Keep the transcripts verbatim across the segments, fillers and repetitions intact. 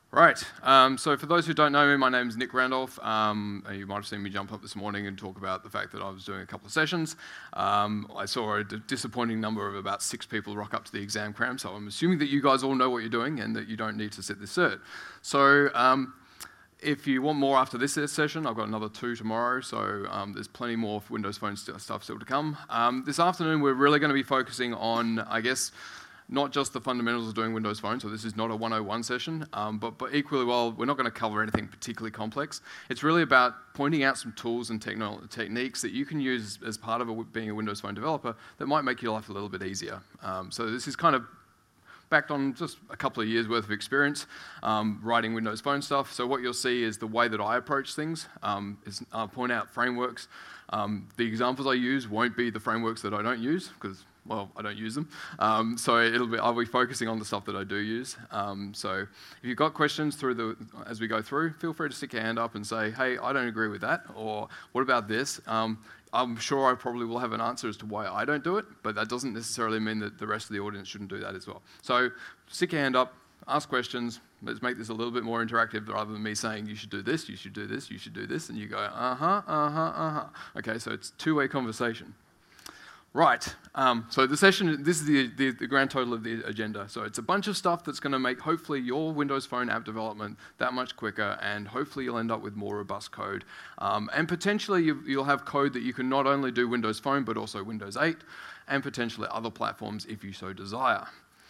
Right, um, so for those who don't know me, my name is Nick Randolph. Um, you might have seen me jump up this morning and talk about the fact that I was doing a couple of sessions. Um, I saw a d- disappointing number of about six people rock up to the exam cram, so I'm assuming that you guys all know what you're doing and that you don't need to sit this cert. So um, if you want more after this session, I've got another two tomorrow, so um, there's plenty more Windows Phone st- stuff still to come. Um, this afternoon, we're really going to be focusing on, I guess, not just the fundamentals of doing Windows Phone, so this is not a one oh one session, um, but, but equally well, we're not going to cover anything particularly complex. It's really about pointing out some tools and techno- techniques that you can use as part of a, being a Windows Phone developer that might make your life a little bit easier. Um, so this is kind of backed on just a couple of years worth of experience um, writing Windows Phone stuff. So what you'll see is the way that I approach things um, is I'll point out frameworks. Um, the examples I use won't be the frameworks that I don't use, because well, I don't use them. Um, so it'll be, I'll be focusing on the stuff that I do use. Um, so if you've got questions through the as we go through, feel free to stick your hand up and say, hey, I don't agree with that, or what about this? Um, I'm sure I probably will have an answer as to why I don't do it, but that doesn't necessarily mean that the rest of the audience shouldn't do that as well. So stick your hand up, ask questions. Let's make this a little bit more interactive rather than me saying, you should do this, you should do this, you should do this, and you go, uh-huh, uh-huh, uh-huh. Okay, so it's two-way conversation. Right, um, so the session, this is the, the, the grand total of the agenda. So it's a bunch of stuff that's going to make, hopefully, your Windows Phone app development that much quicker, and hopefully you'll end up with more robust code. Um, and potentially you, you'll have code that you can not only do Windows Phone, but also Windows eight, and potentially other platforms if you so desire.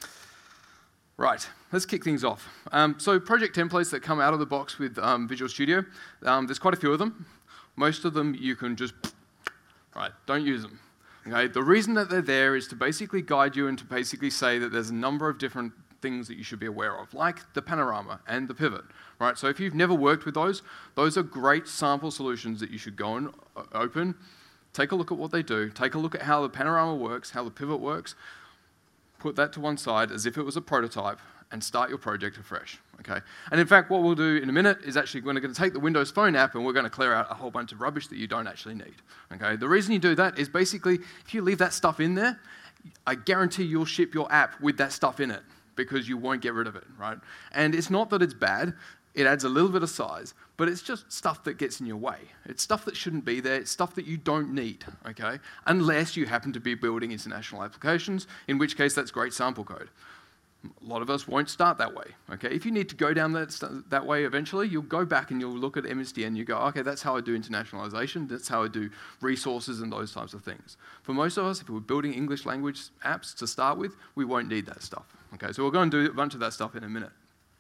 Right, let's kick things off. Um, so project templates that come out of the box with um, Visual Studio, um, there's quite a few of them. Most of them you can just, right, don't use them. Okay, the reason that they're there is to basically guide you and to basically say that there's a number of different things that you should be aware of, like the panorama and the pivot. Right? So if you've never worked with those, those are great sample solutions that you should go and open, take a look at what they do, take a look at how the panorama works, how the pivot works, put that to one side as if it was a prototype, and start your project afresh, okay? And in fact, what we'll do in a minute is actually we're going to take the Windows Phone app and we're going to clear out a whole bunch of rubbish that you don't actually need, okay? The reason you do that is basically, if you leave that stuff in there, I guarantee you'll ship your app with that stuff in it because you won't get rid of it, right? And it's not that it's bad, it adds a little bit of size, but it's just stuff that gets in your way. It's stuff that shouldn't be there, it's stuff that you don't need, okay? Unless you happen to be building international applications, in which case that's great sample code. A lot of us won't start that way, okay? If you need to go down that, that way eventually, you'll go back and you'll look at M S D N and you go, okay, that's how I do internationalization, that's how I do resources and those types of things. For most of us, if we're building English language apps to start with, we won't need that stuff, okay? So we're going to do a bunch of that stuff in a minute.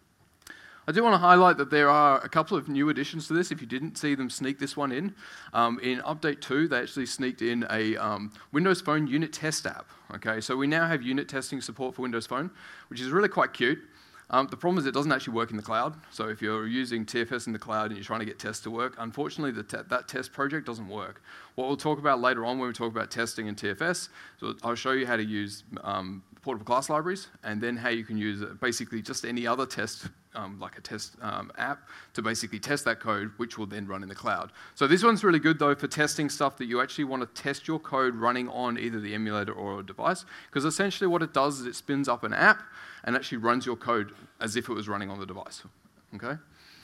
I do want to highlight that there are a couple of new additions to this, if you didn't see them sneak this one in. Um, in Update two, they actually sneaked in a um, Windows Phone unit test app. Okay, so we now have unit testing support for Windows Phone, which is really quite cute. Um, the problem is it doesn't actually work in the cloud. So if you're using T F S in the cloud and you're trying to get tests to work, unfortunately the te- that test project doesn't work. What we'll talk about later on when we talk about testing in T F S, so I'll show you how to use um, portable class libraries, and then how you can use basically just any other test, um, like a test um, app, to basically test that code, which will then run in the cloud. So this one's really good though for testing stuff that you actually want to test your code running on either the emulator or a device, because essentially what it does is it spins up an app and actually runs your code as if it was running on the device. Okay?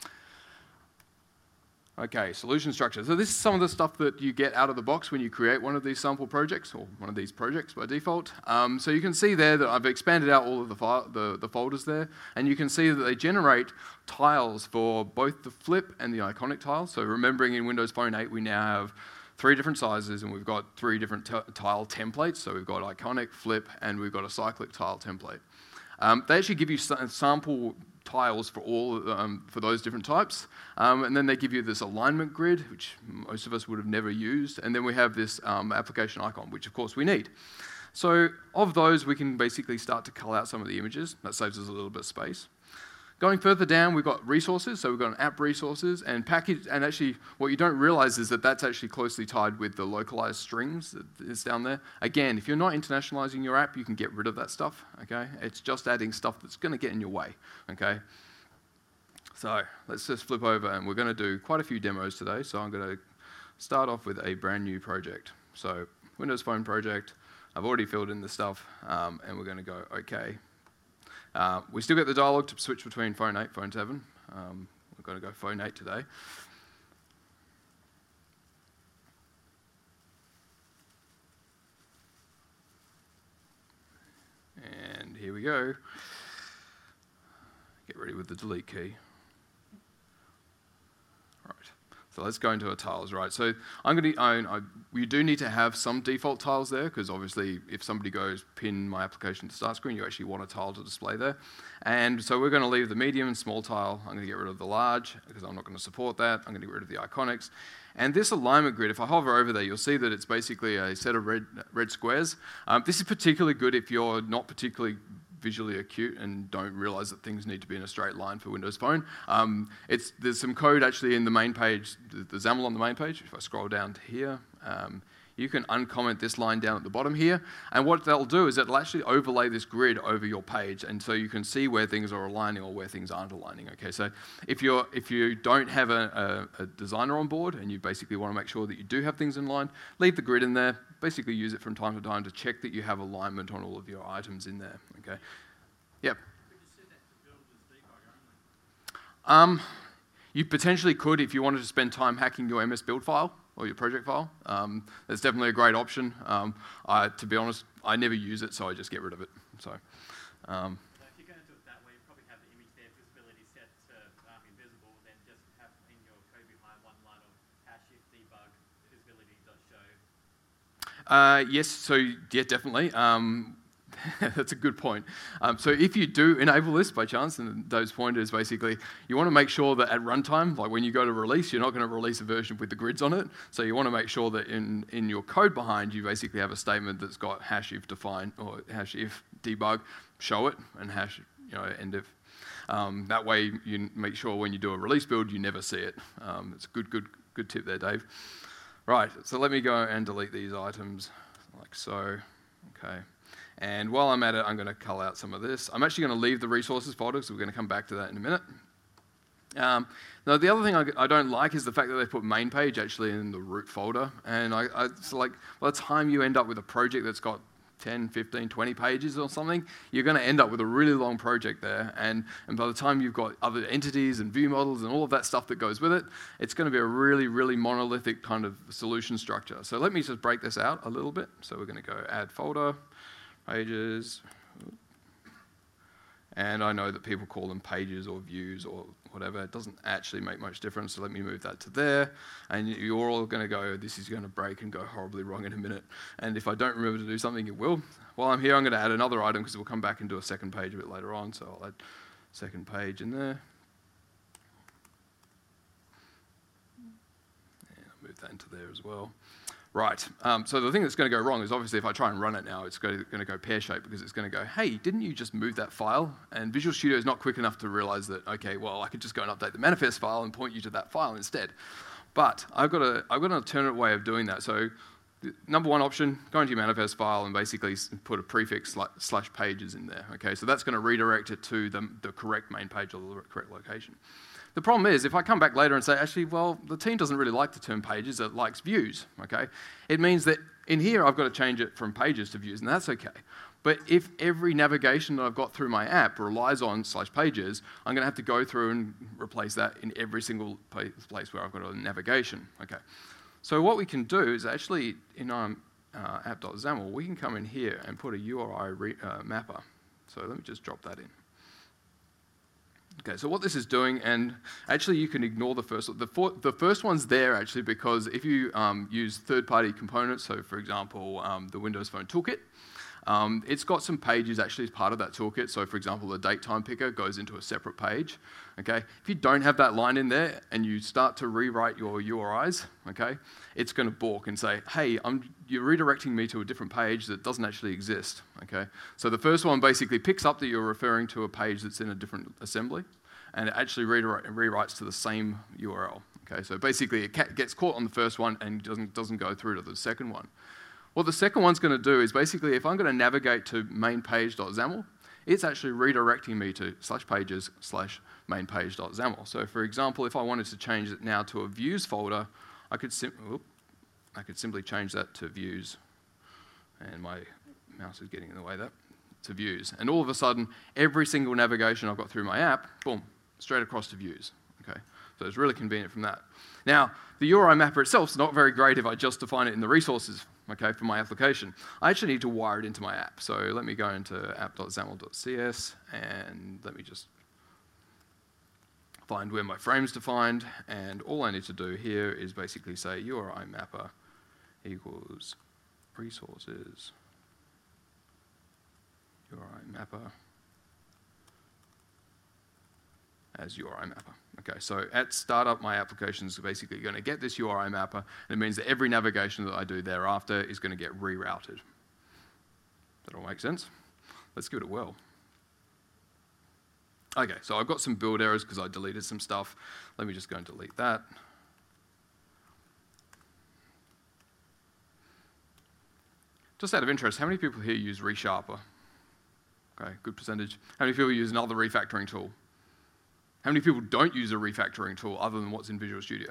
Okay, solution structure. So this is some of the stuff that you get out of the box when you create one of these sample projects, or one of these projects by default. Um, so you can see there that I've expanded out all of the, file, the, the folders there, and you can see that they generate tiles for both the flip and the iconic tiles. So remembering in Windows Phone eight, we now have three different sizes, and we've got three different t- tile templates. So we've got iconic, flip, and we've got a cyclic tile template. Um, they actually give you sample tiles for all um, for those different types, um, and then they give you this alignment grid, which most of us would have never used, and then we have this um, application icon, which of course we need. So of those, we can basically start to cull out some of the images. That saves us a little bit of space. Going further down, we've got resources. So we've got an app resources and package. And actually, what you don't realize is that that's actually closely tied with the localized strings that is down there. Again, if you're not internationalizing your app, you can get rid of that stuff. Okay, it's just adding stuff that's going to get in your way. Okay. So let's just flip over, and we're going to do quite a few demos today. So I'm going to start off with a brand new project. So Windows Phone project. I've already filled in the stuff, um, and we're going to go OK. Uh, we still get the dialog to switch between phone eight, phone seven. Um, we're going to go phone eight today. And here we go. Get ready with the delete key. Right. So let's go into our tiles, right? So I'm going to own, I, we do need to have some default tiles there, because obviously if somebody goes pin my application to start screen, you actually want a tile to display there. And so we're going to leave the medium and small tile. I'm going to get rid of the large, because I'm not going to support that. I'm going to get rid of the iconics. And this alignment grid, if I hover over there, you'll see that it's basically a set of red, red squares. Um, this is particularly good if you're not particularly visually acute and don't realize that things need to be in a straight line for Windows Phone. Um, it's, there's some code actually in the main page, the, the XAML on the main page. If I scroll down to here, um, you can uncomment this line down at the bottom here. And what that'll do is it'll actually overlay this grid over your page, and so you can see where things are aligning or where things aren't aligning. Okay, so if you're if you don't have a, a, a designer on board and you basically want to make sure that you do have things in line, leave the grid in there. Basically, use it from time to time to check that you have alignment on all of your items in there. Okay. Yep. Could you set that to build as debug only? Um, you potentially could if you wanted to spend time hacking your M S build file or your project file. Um, that's definitely a great option. Um, I, to be honest, I never use it, so I just get rid of it. So, um, so if you're going to do it that way, you probably have the image there visibility set to um, invisible, then just have in your code behind one line of hash if debug visibility dot show. uh, yes, so yeah, definitely. Um, That's a good point. Um, so if you do enable this by chance, and those pointers basically, you want to make sure that at runtime, like when you go to release, you're not going to release a version with the grids on it. So you want to make sure that in, in your code behind, you basically have a statement that's got hash if define or hash if debug, show it, and hash you know end if. Um, that way you make sure when you do a release build, you never see it. Um, it's a good, good, good tip there, Dave. Right, so let me go and delete these items like so. Okay. And while I'm at it, I'm going to cull out some of this. I'm actually going to leave the resources folder, so we're going to come back to that in a minute. Um, now, the other thing I, I don't like is the fact that they put main page actually in the root folder. And I, I, it's like, by the time you end up with a project that's got ten, fifteen, twenty pages or something, you're going to end up with a really long project there. And, and by the time you've got other entities and view models and all of that stuff that goes with it, it's going to be a really, really monolithic kind of solution structure. So let me just break this out a little bit. So we're going to go add folder. Pages, and I know that people call them pages or views or whatever. It doesn't actually make much difference, so let me move that to there. And you're all going to go, this is going to break and go horribly wrong in a minute. And if I don't remember to do something, it will. While I'm here, I'm going to add another item because we'll come back and do a second page a bit later on. So I'll add second page in there. And I'll move that into there as well. Right, um, so the thing that's going to go wrong is obviously if I try and run it now, it's going to go pear-shaped because it's going to go, hey, didn't you just move that file? And Visual Studio is not quick enough to realize that, okay, well, I could just go and update the manifest file and point you to that file instead. But I've got, a, I've got an alternate way of doing that. So the number one option, go into your manifest file and basically put a prefix slash pages in there. Okay, so that's going to redirect it to the, the correct main page or the correct location. The problem is, if I come back later and say, actually, well, the team doesn't really like the term pages, it likes views, okay? It means that in here, I've got to change it from pages to views, and that's okay. But if every navigation that I've got through my app relies on slash pages, I'm going to have to go through and replace that in every single place where I've got a navigation, okay? So what we can do is actually, in our uh, app.xaml, we can come in here and put a U R I re uh, mapper. So let me just drop that in. Okay, so what this is doing, and actually you can ignore the first one. The, for, the first one's there actually because if you um, use third-party components, so for example, um, the Windows Phone Toolkit, um, it's got some pages actually as part of that toolkit. So for example, the date time picker goes into a separate page. Okay, if you don't have that line in there and you start to rewrite your U R Is, okay, it's going to balk and say, hey, I'm, you're redirecting me to a different page that doesn't actually exist. Okay, so the first one basically picks up that you're referring to a page that's in a different assembly, and it actually rewrites to the same U R L. Okay, so basically it gets caught on the first one and doesn't doesn't go through to the second one. What the second one's going to do is basically, if I'm going to navigate to mainpage.xaml, it's actually redirecting me to slash pages slash mainpage.xaml. So for example, if I wanted to change it now to a views folder, I could, sim whoop, I could simply change that to views. And my mouse is getting in the way of that. to views. And all of a sudden, every single navigation I've got through my app, boom, straight across to views. Okay, so it's really convenient from that. Now, the U R I mapper itself is not very great if I just define it in the resources, okay, for my application. I actually need to wire it into my app. So let me go into app dot xaml dot c s and let me just find where my frame's defined, and all I need to do here is basically say U R I mapper equals resources U R I mapper as U R I mapper. Okay, so at startup, my application is basically going to get this U R I mapper, and it means that every navigation that I do thereafter is going to get rerouted. That all make sense? Let's give it a whirl. Okay, so I've got some build errors because I deleted some stuff. Let me just go and delete that. Just out of interest, how many people here use ReSharper? Okay, good percentage. How many people use another refactoring tool? How many people don't use a refactoring tool other than what's in Visual Studio?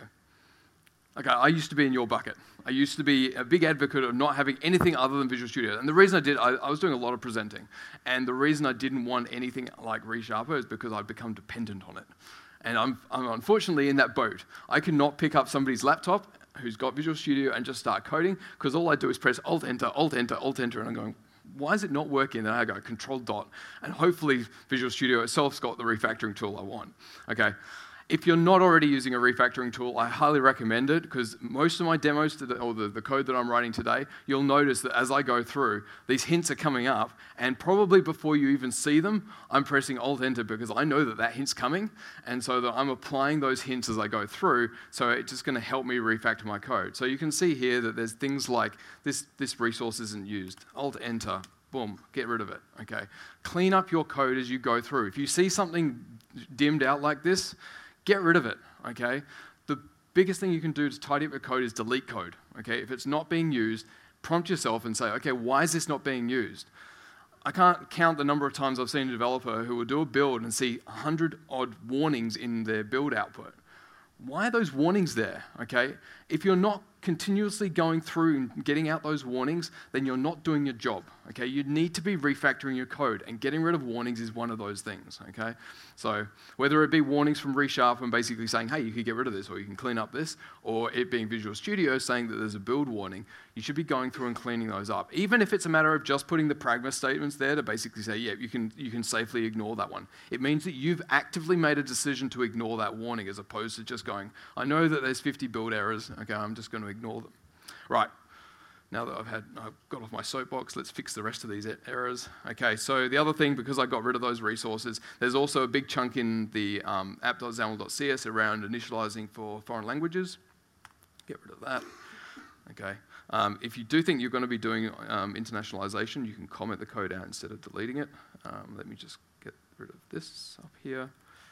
Okay, I used to be in your bucket. I used to be a big advocate of not having anything other than Visual Studio. And the reason I did, I, I was doing a lot of presenting. And the reason I didn't want anything like ReSharper is because I'd become dependent on it. And I'm, I'm unfortunately in that boat. I cannot pick up somebody's laptop who's got Visual Studio and just start coding, because all I do is press Alt-Enter, Alt-Enter, Alt-Enter, and I'm going, why is it not working? Then I go Control-Dot, and hopefully Visual Studio itself's got the refactoring tool I want. Okay. If you're not already using a refactoring tool, I highly recommend it, because most of my demos, to the, or the, the code that I'm writing today, you'll notice that as I go through, these hints are coming up, and probably before you even see them, I'm pressing Alt-Enter because I know that that hint's coming, and so that I'm applying those hints as I go through, so it's just going to help me refactor my code. So you can see here that there's things like this, this resource isn't used. Alt-Enter, boom, get rid of it, okay? Clean up your code as you go through. If you see something dimmed out like this, get rid of it, okay? The biggest thing you can do to tidy up your code is delete code, okay? If it's not being used, prompt yourself and say, okay, why is this not being used? I can't count the number of times I've seen a developer who will do a build and see one hundred odd warnings in their build output. Why are those warnings there, okay? If you're not continuously going through and getting out those warnings, then you're not doing your job, okay? You need to be refactoring your code, and getting rid of warnings is one of those things, okay? So whether it be warnings from ReSharper and basically saying, hey, you can get rid of this, or you can clean up this, or it being Visual Studio saying that there's a build warning, you should be going through and cleaning those up. Even if it's a matter of just putting the pragma statements there to basically say, yeah, you can, you can safely ignore that one. It means that you've actively made a decision to ignore that warning, as opposed to just going, I know that there's fifty build errors, okay, I'm just going to ignore them. Right, now that I've had, I've got off my soapbox, let's fix the rest of these errors. Okay, so the other thing, because I got rid of those resources, there's also a big chunk in the um, app dot xaml dot c s around initializing for foreign languages. Get rid of that. Okay, um, if you do think you're going to be doing um, internationalization, you can comment the code out instead of deleting it. Um, let me just get rid of this up here.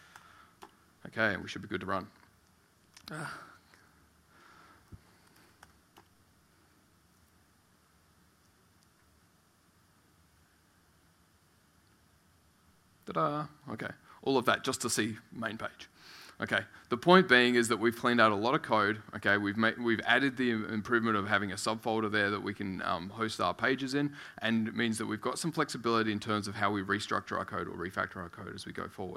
Okay, and we should be good to run. Ah. Ta-da, okay. All of that just to see main page. Okay, the point being is that we've cleaned out a lot of code, okay, we've, made, we've added the improvement of having a subfolder there that we can um, host our pages in, and it means that we've got some flexibility in terms of how we restructure our code or refactor our code as we go forward.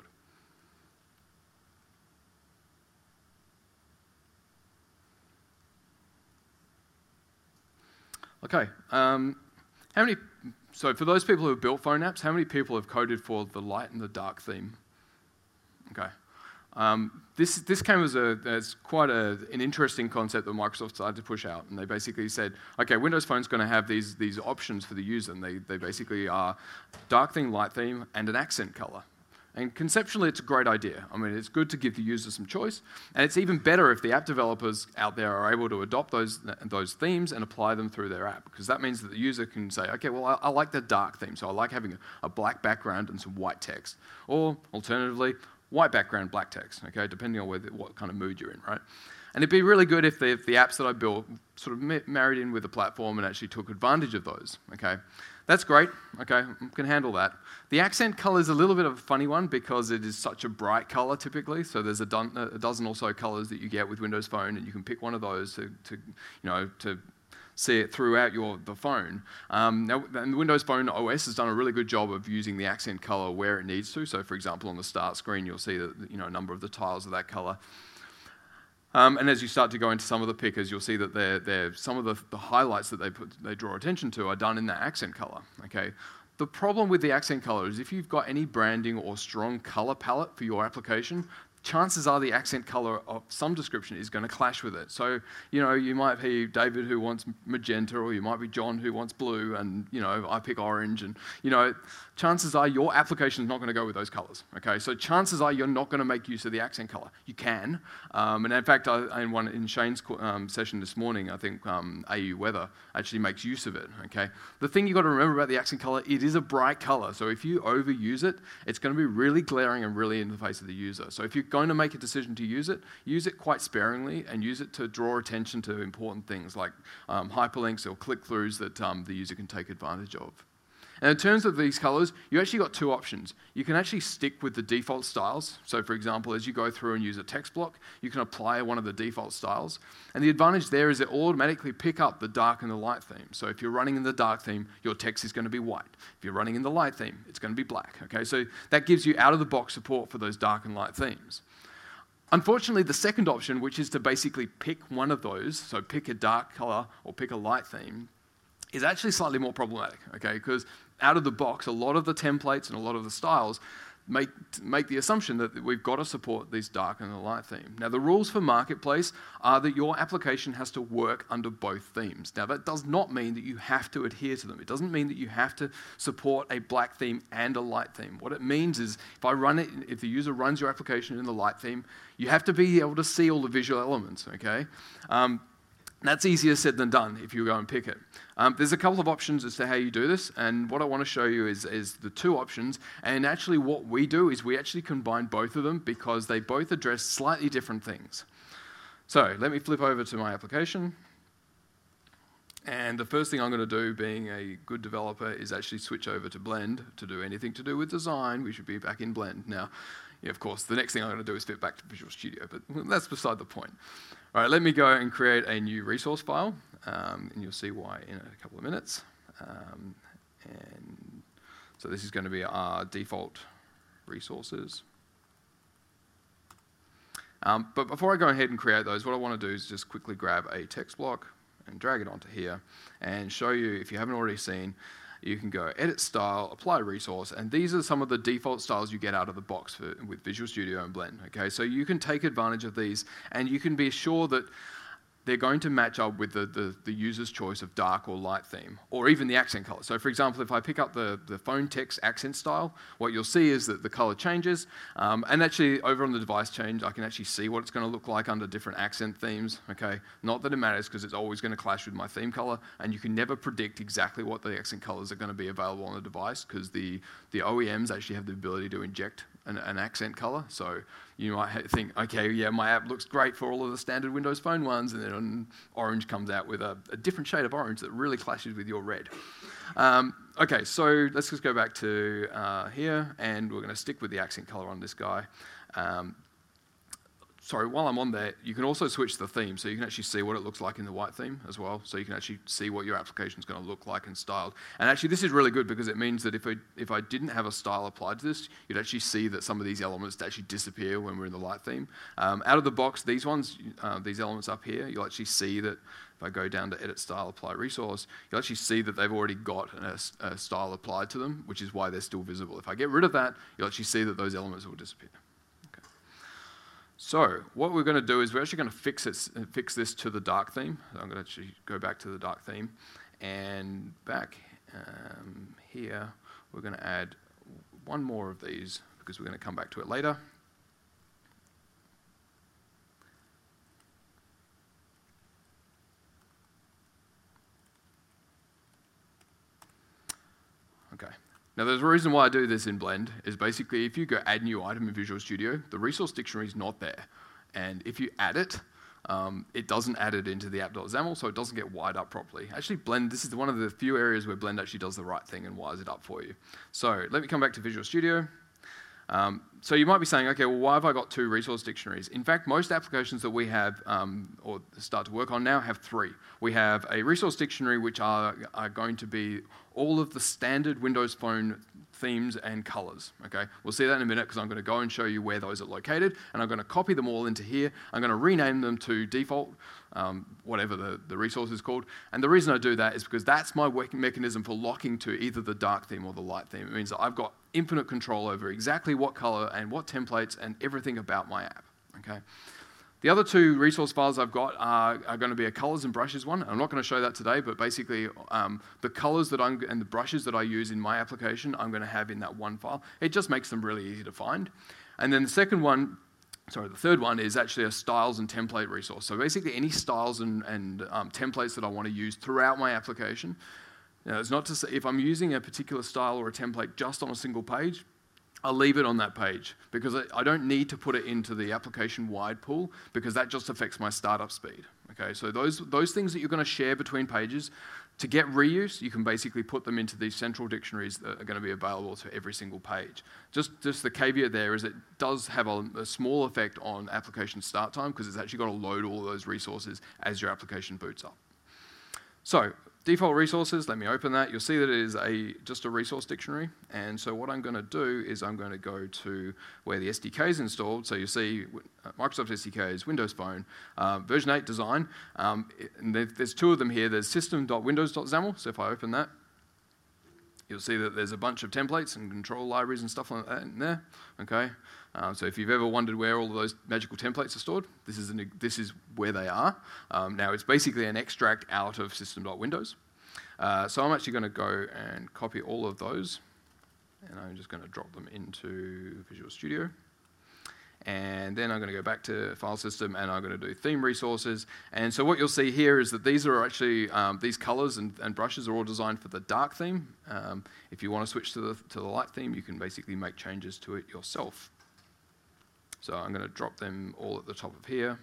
Okay, um, how many, so for those people who have built phone apps, how many people have coded for the light and the dark theme? Okay. Um, this, this came as, a, as quite a, an interesting concept that Microsoft started to push out, and they basically said, okay, Windows Phone's going to have these, these options for the user, and they, they basically are dark theme, light theme, and an accent color. And conceptually, it's a great idea. I mean, it's good to give the user some choice, and it's even better if the app developers out there are able to adopt those, those themes and apply them through their app, because that means that the user can say, okay, well, I, I like the dark theme, so I like having a, a black background and some white text. Or, alternatively, white background, black text, okay, depending on whether, what kind of mood you're in, right? And it'd be really good if the, if the apps that I built sort of ma married in with the platform and actually took advantage of those, okay? That's great, okay, I can handle that. The accent color is a little bit of a funny one because it is such a bright color typically, so there's a, do a dozen or so colors that you get with Windows Phone, and you can pick one of those to, to, you know, to see it throughout your the phone. Um, now, and the Windows Phone O S has done a really good job of using the accent color where it needs to. So, for example, on the start screen, you'll see that you know a number of the tiles of that color. Um, and as you start to go into some of the pickers, you'll see that they're, they're, some of the, the highlights that they put, they draw attention to are done in that accent color. Okay. The problem with the accent color is if you've got any branding or strong color palette for your application, chances are the accent color of some description is going to clash with it. So, you know, you might be David who wants magenta, or you might be John who wants blue, and, you know, I pick orange, and, you know, chances are your application is not going to go with those colors, okay? So chances are you're not going to make use of the accent color. You can, um, and in fact, I, in, one, in Shane's um, session this morning, I think um, A U Weather actually makes use of it, okay? The thing you've got to remember about the accent color, it is a bright color, so if you overuse it, it's going to be really glaring and really in the face of the user. So if you're going to make a decision to use it, use it quite sparingly and use it to draw attention to important things like um, hyperlinks or click-throughs that um, the user can take advantage of. And in terms of these colors, you actually got two options. You can actually stick with the default styles. So for example, as you go through and use a text block, you can apply one of the default styles. And the advantage there is it automatically pick up the dark and the light theme. So if you're running in the dark theme, your text is going to be white. If you're running in the light theme, it's going to be black. Okay, so that gives you out-of-the-box support for those dark and light themes. Unfortunately, the second option, which is to basically pick one of those, so pick a dark color or pick a light theme, is actually slightly more problematic, okay? Because out of the box, a lot of the templates and a lot of the styles make, make the assumption that we've got to support these dark and the light theme. Now, the rules for Marketplace are that your application has to work under both themes. Now, that does not mean that you have to adhere to them. It doesn't mean that you have to support a black theme and a light theme. What it means is if I run it, if the user runs your application in the light theme, you have to be able to see all the visual elements, okay? Um, That's easier said than done if you go and pick it. Um, there's a couple of options as to how you do this, and what I want to show you is, is the two options. And actually what we do is we actually combine both of them because they both address slightly different things. So let me flip over to my application. And the first thing I'm going to do, being a good developer, is actually switch over to Blend to do anything to do with design. We should be back in Blend. Now, yeah, of course, the next thing I'm going to do is fit back to Visual Studio, but that's beside the point. All right, let me go and create a new resource file, um, and you'll see why in a couple of minutes. Um, and so this is going to be our default resources. Um, but before I go ahead and create those, what I want to do is just quickly grab a text block and drag it onto here and show you, if you haven't already seen, you can go edit style, apply resource, and these are some of the default styles you get out of the box for, with Visual Studio and Blend. Okay, so you can take advantage of these, and you can be sure that they're going to match up with the, the, the user's choice of dark or light theme, or even the accent color. So for example, if I pick up the, the phone text accent style, what you'll see is that the color changes, um, and actually over on the device change, I can actually see what it's going to look like under different accent themes, okay? Not that it matters, because it's always going to clash with my theme color, and you can never predict exactly what the accent colors are going to be available on the device, because the, the O E Ms actually have the ability to inject an, an accent color. So you might think, okay, yeah, my app looks great for all of the standard Windows Phone ones, and then orange comes out with a, a different shade of orange that really clashes with your red. Um, okay, so let's just go back to uh, here, and we're going to stick with the accent color on this guy. Um, Sorry, while I'm on there, you can also switch the theme, so you can actually see what it looks like in the white theme as well, so you can actually see what your application is going to look like and styled. And actually, this is really good because it means that if I, if I didn't have a style applied to this, you'd actually see that some of these elements actually disappear when we're in the light theme. Um, out of the box, these ones, uh, these elements up here, you'll actually see that if I go down to Edit Style, Apply Resource, you'll actually see that they've already got a, a style applied to them, which is why they're still visible. If I get rid of that, you'll actually see that those elements will disappear. So what we're going to do is we're actually going to fix, it, fix this to the dark theme. So I'm going to actually go back to the dark theme. And back um, here, we're going to add one more of these because we're going to come back to it later. Okay. Now, there's a reason why I do this in Blend, is basically if you go add new item in Visual Studio, the resource dictionary is not there. And if you add it, um, it doesn't add it into the app.xaml, so it doesn't get wired up properly. Actually, Blend, this is one of the few areas where Blend actually does the right thing and wires it up for you. So let me come back to Visual Studio. Um, so you might be saying, okay, well, why have I got two resource dictionaries? In fact, most applications that we have um, or start to work on now have three. We have a resource dictionary, which are, are going to be all of the standard Windows Phone themes and colors. Okay, we'll see that in a minute because I'm going to go and show you where those are located, and I'm going to copy them all into here. I'm going to rename them to default, um, whatever the, the resource is called. And the reason I do that is because that's my working mechanism for locking to either the dark theme or the light theme. It means that I've got infinite control over exactly what color and what templates and everything about my app. Okay. The other two resource files I've got are, are going to be a colors and brushes one. I'm not going to show that today, but basically um, the colors that I'm and the brushes that I use in my application, I'm going to have in that one file. It just makes them really easy to find. And then the second one, sorry, the third one is actually a styles and template resource. So basically any styles and, and um, templates that I want to use throughout my application. Now, it's not to say if I'm using a particular style or a template just on a single page, I'll leave it on that page because I don't need to put it into the application-wide pool because that just affects my startup speed. Okay, so those, those things that you're going to share between pages, to get reuse, you can basically put them into these central dictionaries that are going to be available to every single page. Just, just the caveat there is it does have a, a small effect on application start time because it's actually got to load all of those resources as your application boots up. So, default resources, let me open that. You'll see that it is a, just a resource dictionary. And so what I'm going to do is I'm going to go to where the S D K is installed. So you see Microsoft S D Ks, Windows Phone, uh, version eight design. Um, and there's two of them here. There's system.windows.xaml. So if I open that, you'll see that there's a bunch of templates and control libraries and stuff like that in there. Okay. Um, so if you've ever wondered where all of those magical templates are stored, this is, an, this is where they are. Um, now, it's basically an extract out of system.windows. Uh, so I'm actually going to go and copy all of those, and I'm just going to drop them into Visual Studio. And then I'm going to go back to File System, and I'm going to do Theme Resources. And so what you'll see here is that these are actually, um, these colors and, and brushes are all designed for the dark theme. Um, if you want to switch to the, to the light theme, you can basically make changes to it yourself. So I'm going to drop them all at the top of here.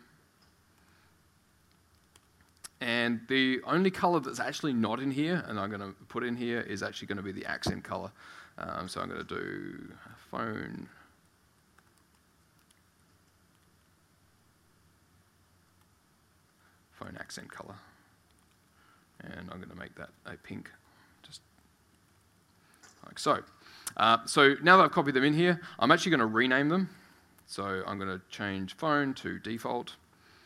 And the only color that's actually not in here, and I'm going to put in here, is actually going to be the accent color. Um, so I'm going to do phone. Phone accent color. And I'm going to make that a pink, just like so. Uh, so now that I've copied them in here, I'm actually going to rename them. So I'm going to change phone to default.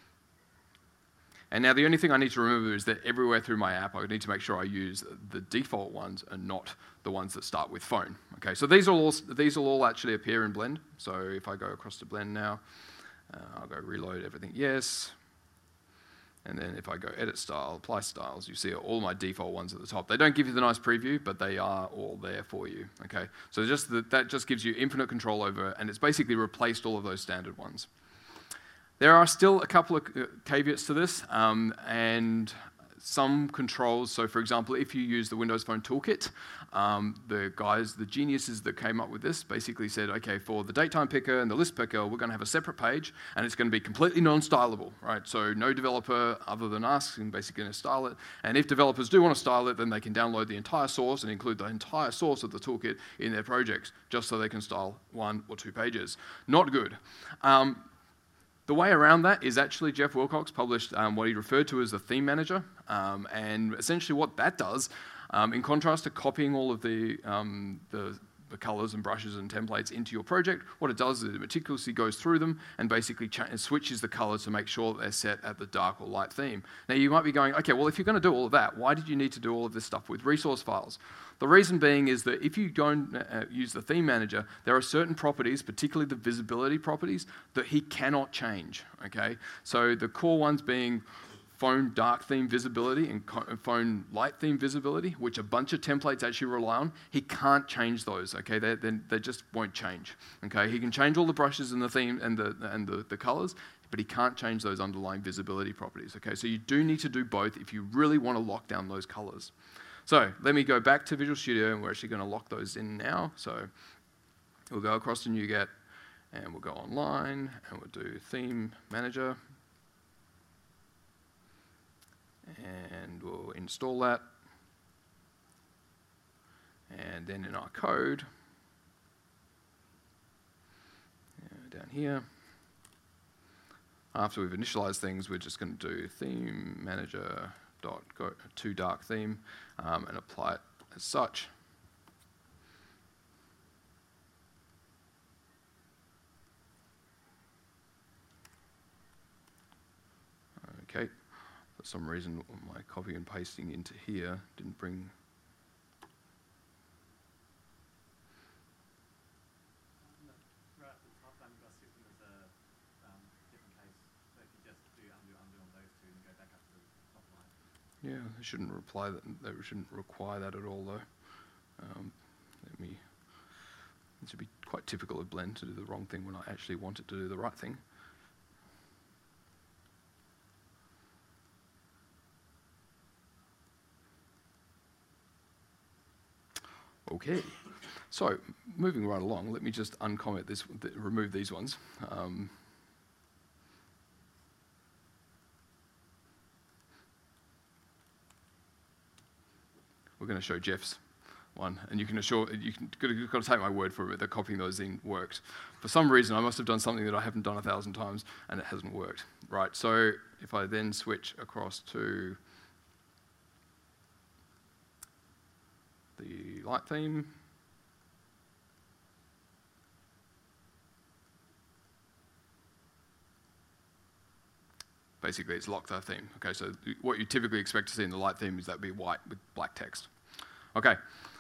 And now the only thing I need to remember is that everywhere through my app, I need to make sure I use the default ones and not the ones that start with phone. Okay, so these will all, these will all actually appear in Blend. So if I go across to Blend now, uh, I'll go reload everything, yes. And then if I go edit style, apply styles, you see all my default ones at the top. They don't give you the nice preview, but they are all there for you. Okay, so just the, that just gives you infinite control over it, and it's basically replaced all of those standard ones. There are still a couple of caveats to this, um, and some controls. So for example, if you use the Windows Phone Toolkit, um, the guys, the geniuses that came up with this basically said, okay, for the datetime picker and the list picker, we're going to have a separate page, and it's going to be completely non-stylable, right? So no developer other than us can basically going to style it. And if developers do want to style it, then they can download the entire source and include the entire source of the toolkit in their projects, just so they can style one or two pages. Not good. Um, The way around that is actually Jeff Wilcox published um, what he referred to as the theme manager. Um, and essentially what that does, um, in contrast to copying all of the, um, the, the colors and brushes and templates into your project, what it does is it meticulously goes through them and basically cha- switches the colors to make sure that they're set at the dark or light theme. Now you might be going, okay, well if you're going to do all of that, why did you need to do all of this stuff with resource files? The reason being is that if you don't uh, use the theme manager, there are certain properties, particularly the visibility properties, that he cannot change, okay? So the core ones being phone dark theme visibility and co- phone light theme visibility, which a bunch of templates actually rely on, he can't change those, okay? They, they, they just won't change, okay? He can change all the brushes and the theme and the, and the, the colors, but he can't change those underlying visibility properties, okay? So you do need to do both if you really want to lock down those colors. So let me go back to Visual Studio, and we're actually going to lock those in now. So we'll go across to NuGet, and we'll go online, and we'll do Theme Manager. And we'll install that. And then in our code, down here. After we've initialized things, we're just going to do theme manager dot go to dark theme um, and apply it as such. Okay, for some reason my copy and pasting into here didn't bring. Right at the top, um, you've got system as a um, different case. So if you just do undo, undo on those two and go back up to the top line. Yeah, they shouldn't reply that. They shouldn't require that at all, though. Um, let me. It should be quite typical of Blend to do the wrong thing when I actually want it to do the right thing. Okay, so moving right along, let me just uncomment this, th remove these ones. Um, we're going to show Jeff's one, and you can assure you can you've got to take my word for it that copying those in worked. For some reason, I must have done something that I haven't done a thousand times, and it hasn't worked. Right. So if I then switch across to the light theme. Basically, it's locked our theme. Okay, so what you typically expect to see in the light theme is that be white with black text. Okay.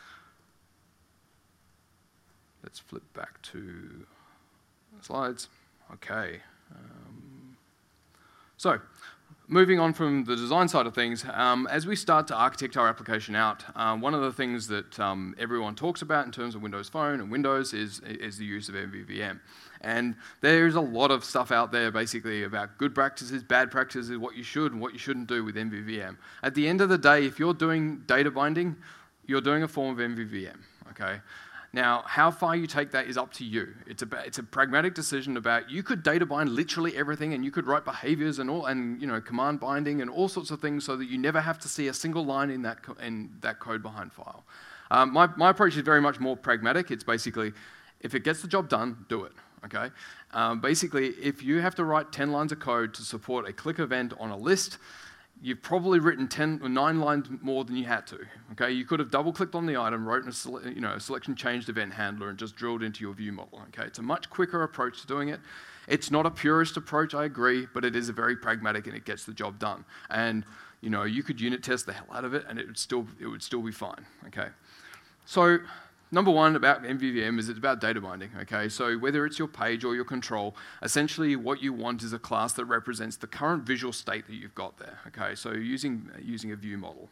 Let's flip back to the slides. Okay. Um, so, moving on from the design side of things, um, as we start to architect our application out, um, one of the things that um, everyone talks about in terms of Windows Phone and Windows is, is the use of M V V M. And there's a lot of stuff out there basically about good practices, bad practices, what you should and what you shouldn't do with M V V M. At the end of the day, if you're doing data binding, you're doing a form of M V V M, okay? Now, how far you take that is up to you. It's a, it's a pragmatic decision about, you could data bind literally everything, and you could write behaviors and all, and you know, command binding and all sorts of things so that you never have to see a single line in that, co in that code behind file. Um, my, my approach is very much more pragmatic. It's basically, if it gets the job done, do it, okay? Um, basically, if you have to write ten lines of code to support a click event on a list, you've probably written ten or nine lines more than you had to. Okay, you could have double-clicked on the item, wrote a, sele you know, a selection changed event handler, and just drilled into your view model. Okay, it's a much quicker approach to doing it. It's not a purist approach, I agree, but it is a very pragmatic and it gets the job done. And you know, you could unit test the hell out of it, and it would still it would still be fine. Okay, so. Number one about M V V M is it's about data binding, okay? So whether it's your page or your control, essentially what you want is a class that represents the current visual state that you've got there, okay? So using, using a view model.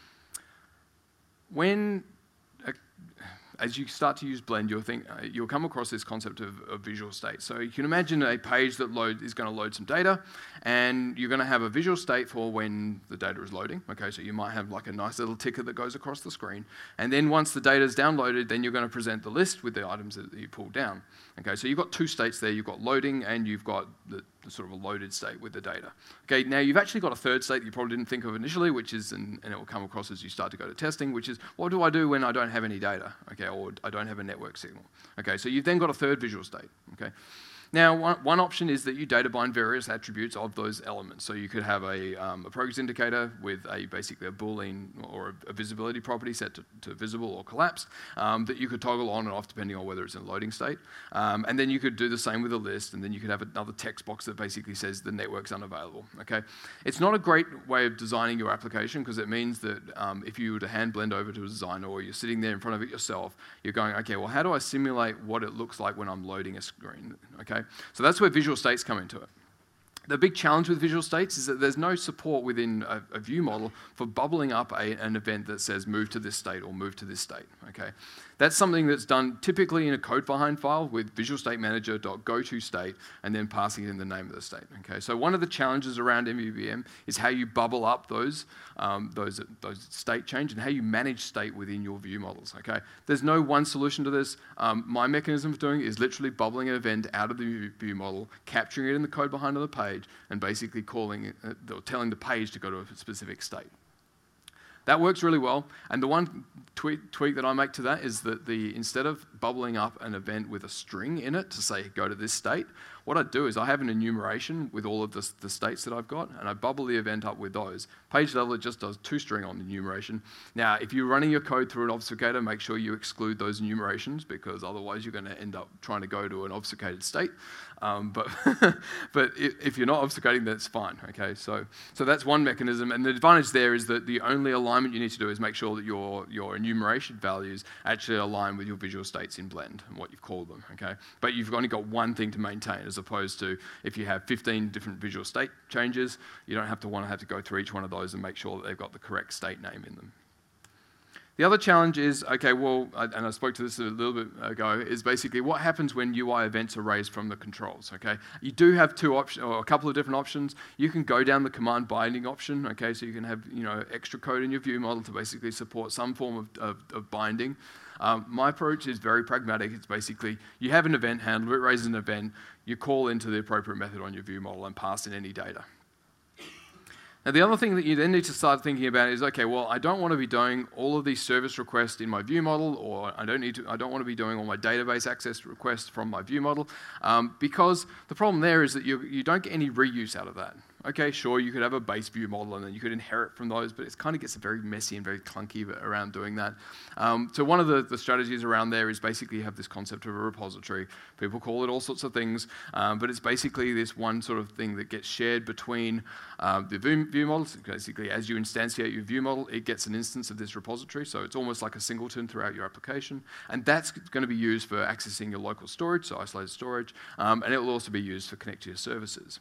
When, uh, as you start to use Blend, you'll, think, uh, you'll come across this concept of, of visual state. So you can imagine a page that load, is going to load some data, and you're going to have a visual state for when the data is loading. Okay, so you might have like a nice little ticker that goes across the screen. And then once the data is downloaded, then you're going to present the list with the items that you pulled down. Okay, so you've got two states there. You've got loading, and you've got the, the sort of a loaded state with the data. Okay, now you've actually got a third state that you probably didn't think of initially, which is, and, and it will come across as you start to go to testing, which is, what do I do when I don't have any data? Okay, or I don't have a network signal. Okay, so you've then got a third visual state. Okay. Now, one, one option is that you data bind various attributes of those elements. So you could have a, um, a progress indicator with a basically a Boolean or a, a visibility property set to, to visible or collapsed um, that you could toggle on and off depending on whether it's in a loading state. Um, and then you could do the same with a list, and then you could have another text box that basically says the network's unavailable. Okay, it's not a great way of designing your application because it means that um, if you were to hand Blend over to a designer or you're sitting there in front of it yourself, you're going, okay, well, how do I simulate what it looks like when I'm loading a screen? Okay. So that's where visual states come into it. The big challenge with visual states is that there's no support within a, a view model for bubbling up a, an event that says move to this state or move to this state. Okay, that's something that's done typically in a code behind file with visual state manager.goToState and then passing in the name of the state. Okay, so one of the challenges around M V V M is how you bubble up those um, those those state change and how you manage state within your view models. Okay, there's no one solution to this. Um, my mechanism for doing it is literally bubbling an event out of the view model, capturing it in the code behind the page, and basically calling it, uh, or telling the page to go to a specific state. That works really well. And the one tweak, tweak that I make to that is that the instead of bubbling up an event with a string in it to say go to this state, what I do is I have an enumeration with all of the, the states that I've got, and I bubble the event up with those. Page level, it just does two string on the enumeration. Now, if you're running your code through an obfuscator, make sure you exclude those enumerations, because otherwise you're going to end up trying to go to an obfuscated state. Um, but but if you're not obfuscating, that's fine. Okay, so so that's one mechanism, and the advantage there is that the only alignment you need to do is make sure that your your enumeration values actually align with your visual states in Blend and what you've called them. Okay, but you've only got one thing to maintain, as opposed to if you have fifteen different visual state changes, you don't have to want to have to go through each one of those and make sure that they've got the correct state name in them. The other challenge is, okay, well, and I spoke to this a little bit ago, is basically what happens when U I events are raised from the controls, okay? You do have two options, or a couple of different options. You can go down the command binding option, okay, so you can have, you know, extra code in your view model to basically support some form of, of, of binding. Um, my approach is very pragmatic. It's basically, you have an event handler, it raises an event, you call into the appropriate method on your view model and pass in any data. Now, the other thing that you then need to start thinking about is, okay, well, I don't want to be doing all of these service requests in my view model, or I don't need to, I don't want to be doing all my database access requests from my view model, um, because the problem there is that you, you don't get any reuse out of that. Okay, sure, you could have a base view model and then you could inherit from those, but it kind of gets very messy and very clunky around doing that. Um, so one of the, the strategies around there is basically you have this concept of a repository. People call it all sorts of things, um, but it's basically this one sort of thing that gets shared between uh, the view, view models. Basically, as you instantiate your view model, it gets an instance of this repository, so it's almost like a singleton throughout your application, and that's going to be used for accessing your local storage, so isolated storage, um, and it will also be used for connecting to your services.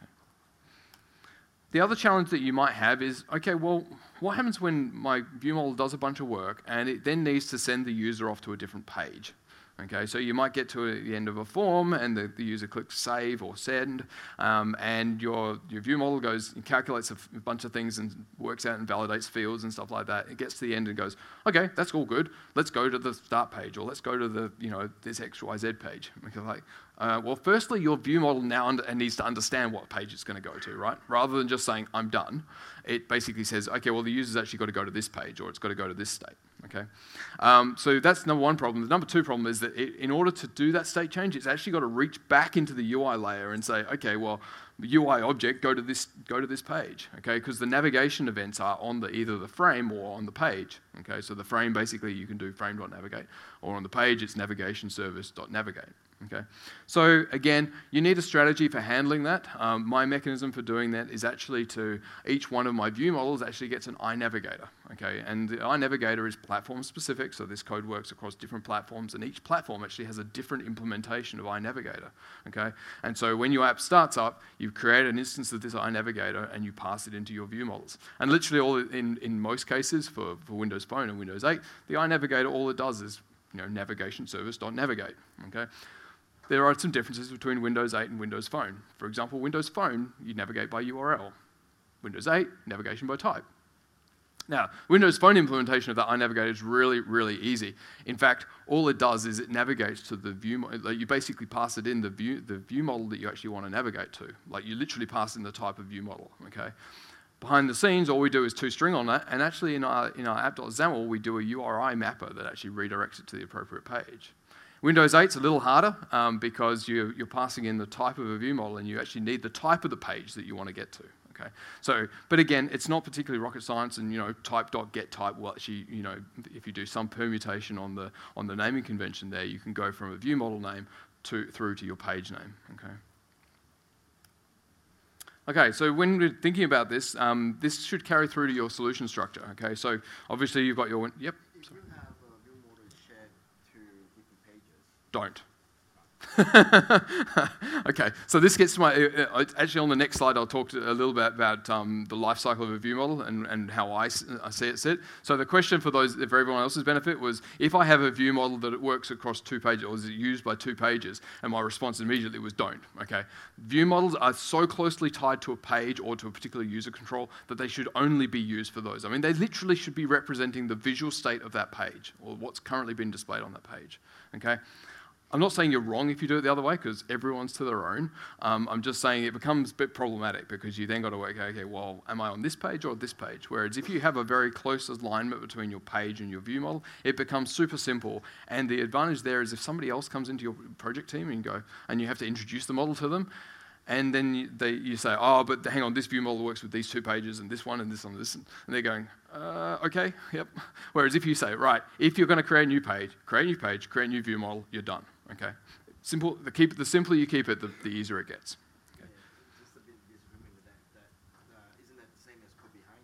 The other challenge that you might have is, okay, well, what happens when my view model does a bunch of work and it then needs to send the user off to a different page? Okay, so you might get to the end of a form and the, the user clicks save or send, um, and your, your view model goes and calculates a, f- a bunch of things and works out and validates fields and stuff like that. It gets to the end and goes, okay, that's all good. Let's go to the start page, or let's go to the, you know, this X Y Z page. Because like, uh, well, firstly, your view model now under, needs to understand what page it's going to go to, right? Rather than just saying, I'm done, it basically says, okay, well, the user's actually got to go to this page, or it's got to go to this state. Okay, um, so that's number one problem. The number two problem is that it, in order to do that state change, it's actually got to reach back into the U I layer and say, okay, well, the U I object, go to this, go to this page, okay, because the navigation events are on the either the frame or on the page, okay. So the frame, basically, you can do frame.navigate, or on the page, it's navigation service.navigate. Okay, so again, you need a strategy for handling that. Um, my mechanism for doing that is actually to, each one of my view models actually gets an iNavigator, okay, and the iNavigator is platform specific, so this code works across different platforms, and each platform actually has a different implementation of iNavigator, okay, and so when your app starts up, you create an instance of this iNavigator and you pass it into your view models, and literally all in, in most cases for, for Windows Phone and Windows eight, the iNavigator, all it does is, you know, navigation service.navigate, okay. There are some differences between Windows eight and Windows Phone. For example, Windows Phone, you navigate by U R L. Windows eight, navigation by type. Now, Windows Phone implementation of that iNavigator is really, really easy. In fact, all it does is it navigates to the view, like you basically pass it in the view, the view model that you actually want to navigate to. Like you literally pass in the type of view model, okay? Behind the scenes, all we do is two-string on that, and actually in our, in our app.xaml, we do a U R I mapper that actually redirects it to the appropriate page. Windows eight's a little harder um, because you, you're passing in the type of a view model, and you actually need the type of the page that you want to get to. Okay, so but again, it's not particularly rocket science, and you know, type.getType will actually, you know, if you do some permutation on the on the naming convention there, you can go from a view model name to through to your page name. Okay. Okay, so when we're thinking about this, um, this should carry through to your solution structure. Okay, so obviously you've got your yep. If you have a view model shared to different pages. Don't. Okay, so this gets to my, uh, actually on the next slide I'll talk to a little bit about um, the life cycle of a view model and, and how I, I see it set. So the question for those, for everyone else's benefit was, if I have a view model that it works across two pages, or is it used by two pages? And my response immediately was don't, okay? View models are so closely tied to a page or to a particular user control that they should only be used for those. I mean, they literally should be representing the visual state of that page, or what's currently been displayed on that page, okay? I'm not saying you're wrong if you do it the other way, because everyone's to their own. Um, I'm just saying it becomes a bit problematic because you then got to work, okay, well, am I on this page or this page? Whereas if you have a very close alignment between your page and your view model, it becomes super simple. And the advantage there is if somebody else comes into your project team and you go, and you have to introduce the model to them, and then you, they, you say, oh, but hang on, this view model works with these two pages and this one and this one and this. And they're going, uh, okay, yep. Whereas if you say, right, if you're going to create a new page, create a new page, create a new view model, you're done. Okay, simple. The keep the simpler you keep it, the, the easier it gets. Okay. Yeah, just a bit disagreement with that. That uh, isn't that the same as code behind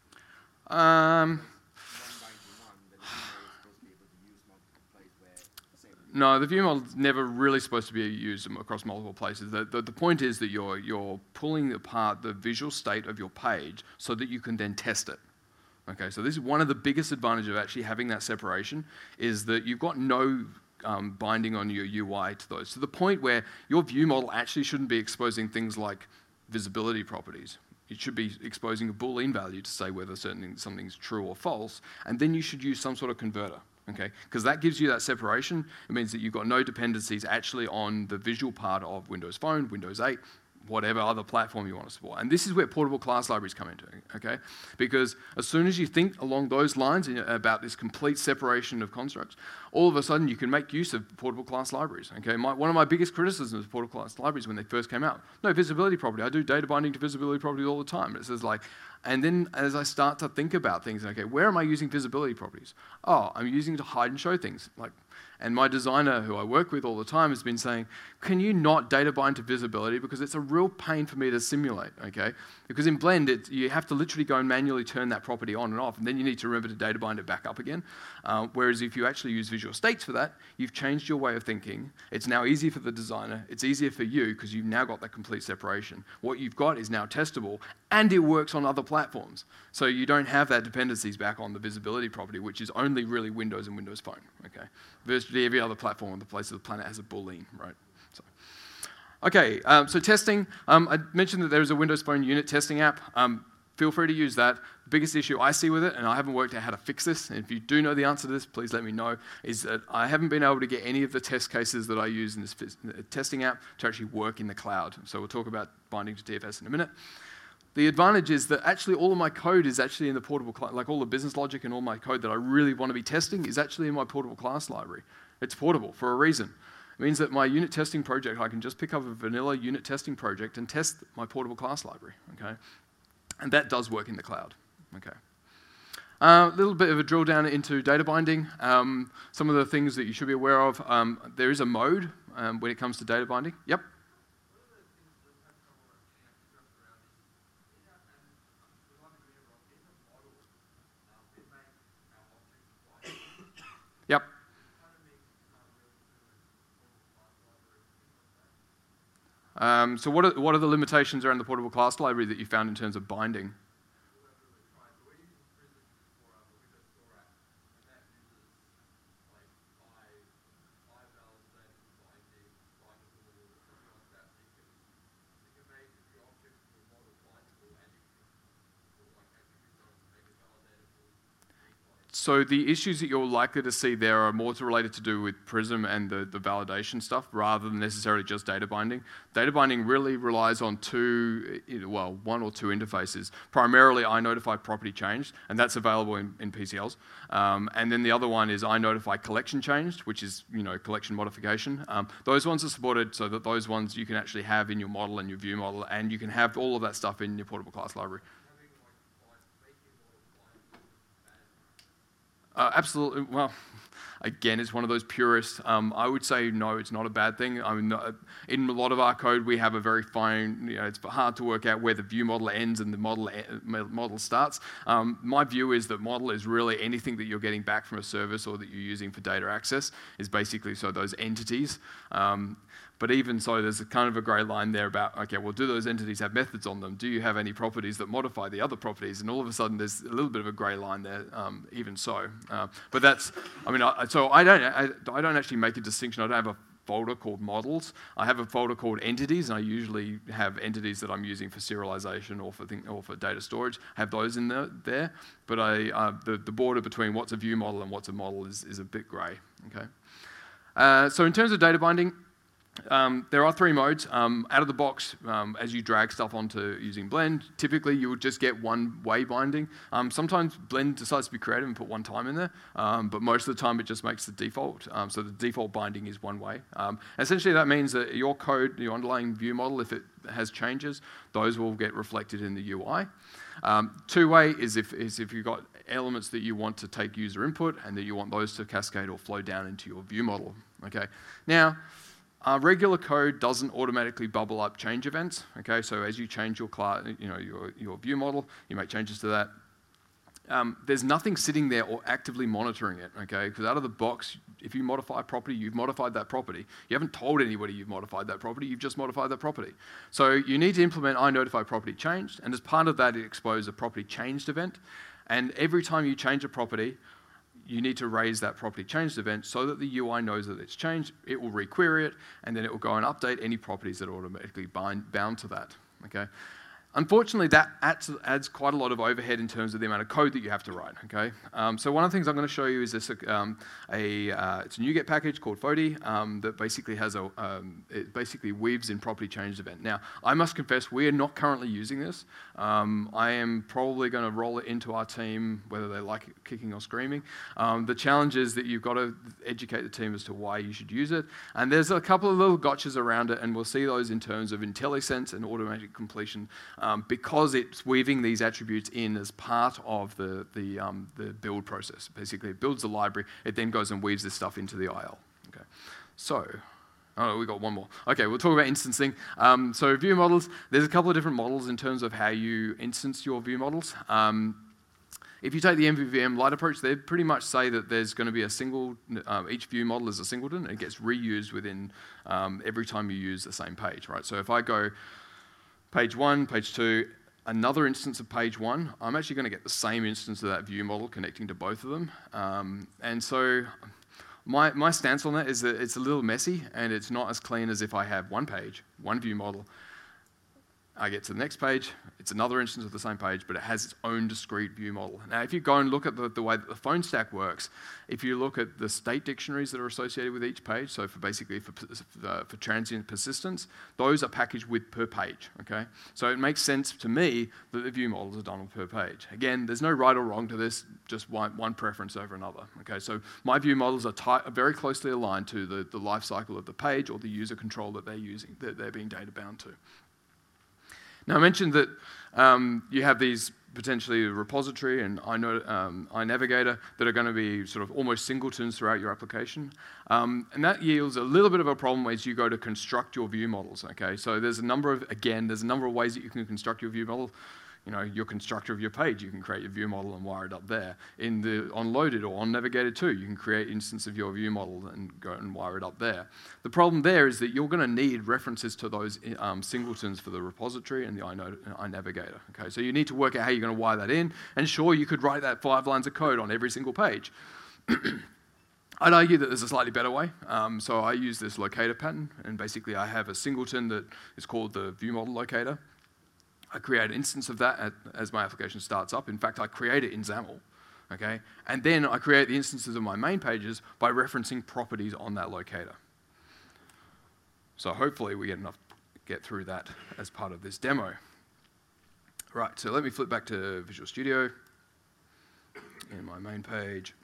that? Um. One binding one, then the view model is supposed to be able to use multiple places where the same. No, the view model is never really supposed to be used across multiple places. The, the, the point is that you're you're pulling apart the visual state of your page so that you can then test it. Okay, so this is one of the biggest advantages of actually having that separation is that you've got no Um, binding on your U I to those, to the point where your view model actually shouldn't be exposing things like visibility properties. It should be exposing a Boolean value to say whether certain something's true or false, and then you should use some sort of converter, okay? Because that gives you that separation. It means that you've got no dependencies actually on the visual part of Windows Phone, Windows eight, whatever other platform you want to support. And this is where portable class libraries come into, okay? Because as soon as you think along those lines about this complete separation of constructs, all of a sudden you can make use of portable class libraries, okay? My, one of my biggest criticisms of portable class libraries when they first came out, no visibility property. I do data binding to visibility property all the time. It says like, and then as I start to think about things, okay, where am I using visibility properties? Oh, I'm using it to hide and show things. Like, and my designer, who I work with all the time, has been saying, can you not data bind to visibility? Because it's a real pain for me to simulate, okay? Because in Blend, it, you have to literally go and manually turn that property on and off, and then you need to remember to data bind it back up again. Uh, whereas if you actually use visual states for that, you've changed your way of thinking. It's now easier for the designer. It's easier for you because you've now got that complete separation. What you've got is now testable, and it works on other platforms. So you don't have that dependencies back on the visibility property, which is only really Windows and Windows Phone, okay? Virtually every other platform on the face of the planet has a Boolean, right? So, okay, um, so testing. Um, I mentioned that there is a Windows Phone unit testing app. Um, feel free to use that. The biggest issue I see with it, and I haven't worked out how to fix this, and if you do know the answer to this, please let me know, is that I haven't been able to get any of the test cases that I use in this testing app to actually work in the cloud. So we'll talk about binding to T F S in a minute. The advantage is that actually all of my code is actually in the portable class, like all the business logic and all my code that I really want to be testing is actually in my portable class library. It's portable for a reason. It means that my unit testing project, I can just pick up a vanilla unit testing project and test my portable class library, okay? And that does work in the cloud, okay? A uh, little bit of a drill down into data binding. Um, some of the things that you should be aware of. Um, there is a mode um, when it comes to data binding. Yep. Yep. Um, so what are, what are the limitations around the portable class library that you found in terms of binding? So the issues that you're likely to see there are more to related to do with Prism and the, the validation stuff rather than necessarily just data binding. Data binding really relies on two, well, one or two interfaces. Primarily iNotify property changed, and that's available in, in P C Ls. Um, and then the other one is iNotify collection changed, which is, you know, collection modification. Um, those ones are supported so that those ones you can actually have in your model and your view model, and you can have all of that stuff in your portable class library. Uh, absolutely. Well, again, it's one of those purists. Um, I would say no, it's not a bad thing. I mean, uh, in a lot of our code, we have a very fine. You know, it's hard to work out where the view model ends and the model e- model starts. Um, my view is that model is really anything that you're getting back from a service or that you're using for data access is basically so those entities. Um, But even so, there's a kind of a grey line there about, okay, well, do those entities have methods on them? Do you have any properties that modify the other properties? And all of a sudden, there's a little bit of a grey line there, um, even so. Uh, but that's, I mean, I, so I don't, I, I don't actually make a distinction. I don't have a folder called models. I have a folder called entities, and I usually have entities that I'm using for serialization or for thing, or for data storage. I have those in there. there. But I, uh, the, the border between what's a view model and what's a model is, is a bit grey, okay? Uh, so in terms of data binding, Um, there are three modes. Um, out of the box, um, as you drag stuff onto using Blend, typically you would just get one-way binding. Um, sometimes Blend decides to be creative and put one time in there, um, but most of the time it just makes the default. Um, so the default binding is one way. Um, essentially that means that your code, your underlying view model, if it has changes, those will get reflected in the U I. Um, two-way is if, is if you've got elements that you want to take user input and that you want those to cascade or flow down into your view model. Okay. Now, Uh, regular code doesn't automatically bubble up change events. Okay, so as you change your class, you know, your, your view model, you make changes to that. Um, there's nothing sitting there or actively monitoring it. Okay, because out of the box, if you modify a property, you've modified that property. You haven't told anybody you've modified that property. You've just modified that property. So you need to implement iNotify property changed, and as part of that, it exposes a property changed event. And every time you change a property, you need to raise that property changed event so that the U I knows that it's changed. It will requery it, and then it will go and update any properties that are automatically bind, bound to that. Okay. Unfortunately, that adds, adds quite a lot of overhead in terms of the amount of code that you have to write. Okay, um, so one of the things I'm going to show you is this: um, a uh, it's a NuGet package called Fody um, that basically has a um, it basically weaves in property changed event. Now, I must confess, we are not currently using this. Um, I am probably going to roll it into our team, whether they like it kicking or screaming. Um, the challenge is that you've got to educate the team as to why you should use it, and there's a couple of little gotchas around it, and we'll see those in terms of IntelliSense and automatic completion. Um, because it's weaving these attributes in as part of the, the, um, the build process. Basically, it builds the library, it then goes and weaves this stuff into the I L. Okay. So, oh, we got one more. Okay, we'll talk about instancing. Um, so view models, there's a couple of different models in terms of how you instance your view models. Um, If you take the M V V M light approach, they pretty much say that there's going to be a single, um, each view model is a singleton, and it gets reused within um, every time you use the same page, right? So if I go page one, page two, another instance of page one, I'm actually going to get the same instance of that view model connecting to both of them. Um, and so my, my stance on that is that it's a little messy, and it's not as clean as if I have one page, one view model. I get to the next page, it's another instance of the same page, but it has its own discrete view model. Now, if you go and look at the, the way that the phone stack works, if you look at the state dictionaries that are associated with each page, so for basically for, uh, for transient persistence, those are packaged with per page, okay? So it makes sense to me that the view models are done per page. Again, there's no right or wrong to this, just one, one preference over another, okay? So my view models are, tight, are very closely aligned to the, the life cycle of the page or the user control that they're using, that they're being data bound to. Now, I mentioned that um, you have these potentially repository and um, iNavigator that are going to be sort of almost singletons throughout your application. Um, and that yields a little bit of a problem as you go to construct your view models, okay? So there's a number of, again, there's a number of ways that you can construct your view model. You know, your constructor of your page, you can create your view model and wire it up there. In the on Loaded or on Navigator two, you can create instance of your view model and go and wire it up there. The problem there is that you're going to need references to those um, singletons for the repository and the iNavigator. Okay, so you need to work out how you're going to wire that in. And sure, you could write that five lines of code on every single page. I'd argue that there's a slightly better way. Um, so I use this locator pattern, and basically I have a singleton that is called the view model locator. I create an instance of that at, as my application starts up. In fact, I create it in XAML, okay? And then I create the instances of my main pages by referencing properties on that locator. So hopefully we get enough get through that as part of this demo. Right, so let me flip back to Visual Studio in my main page.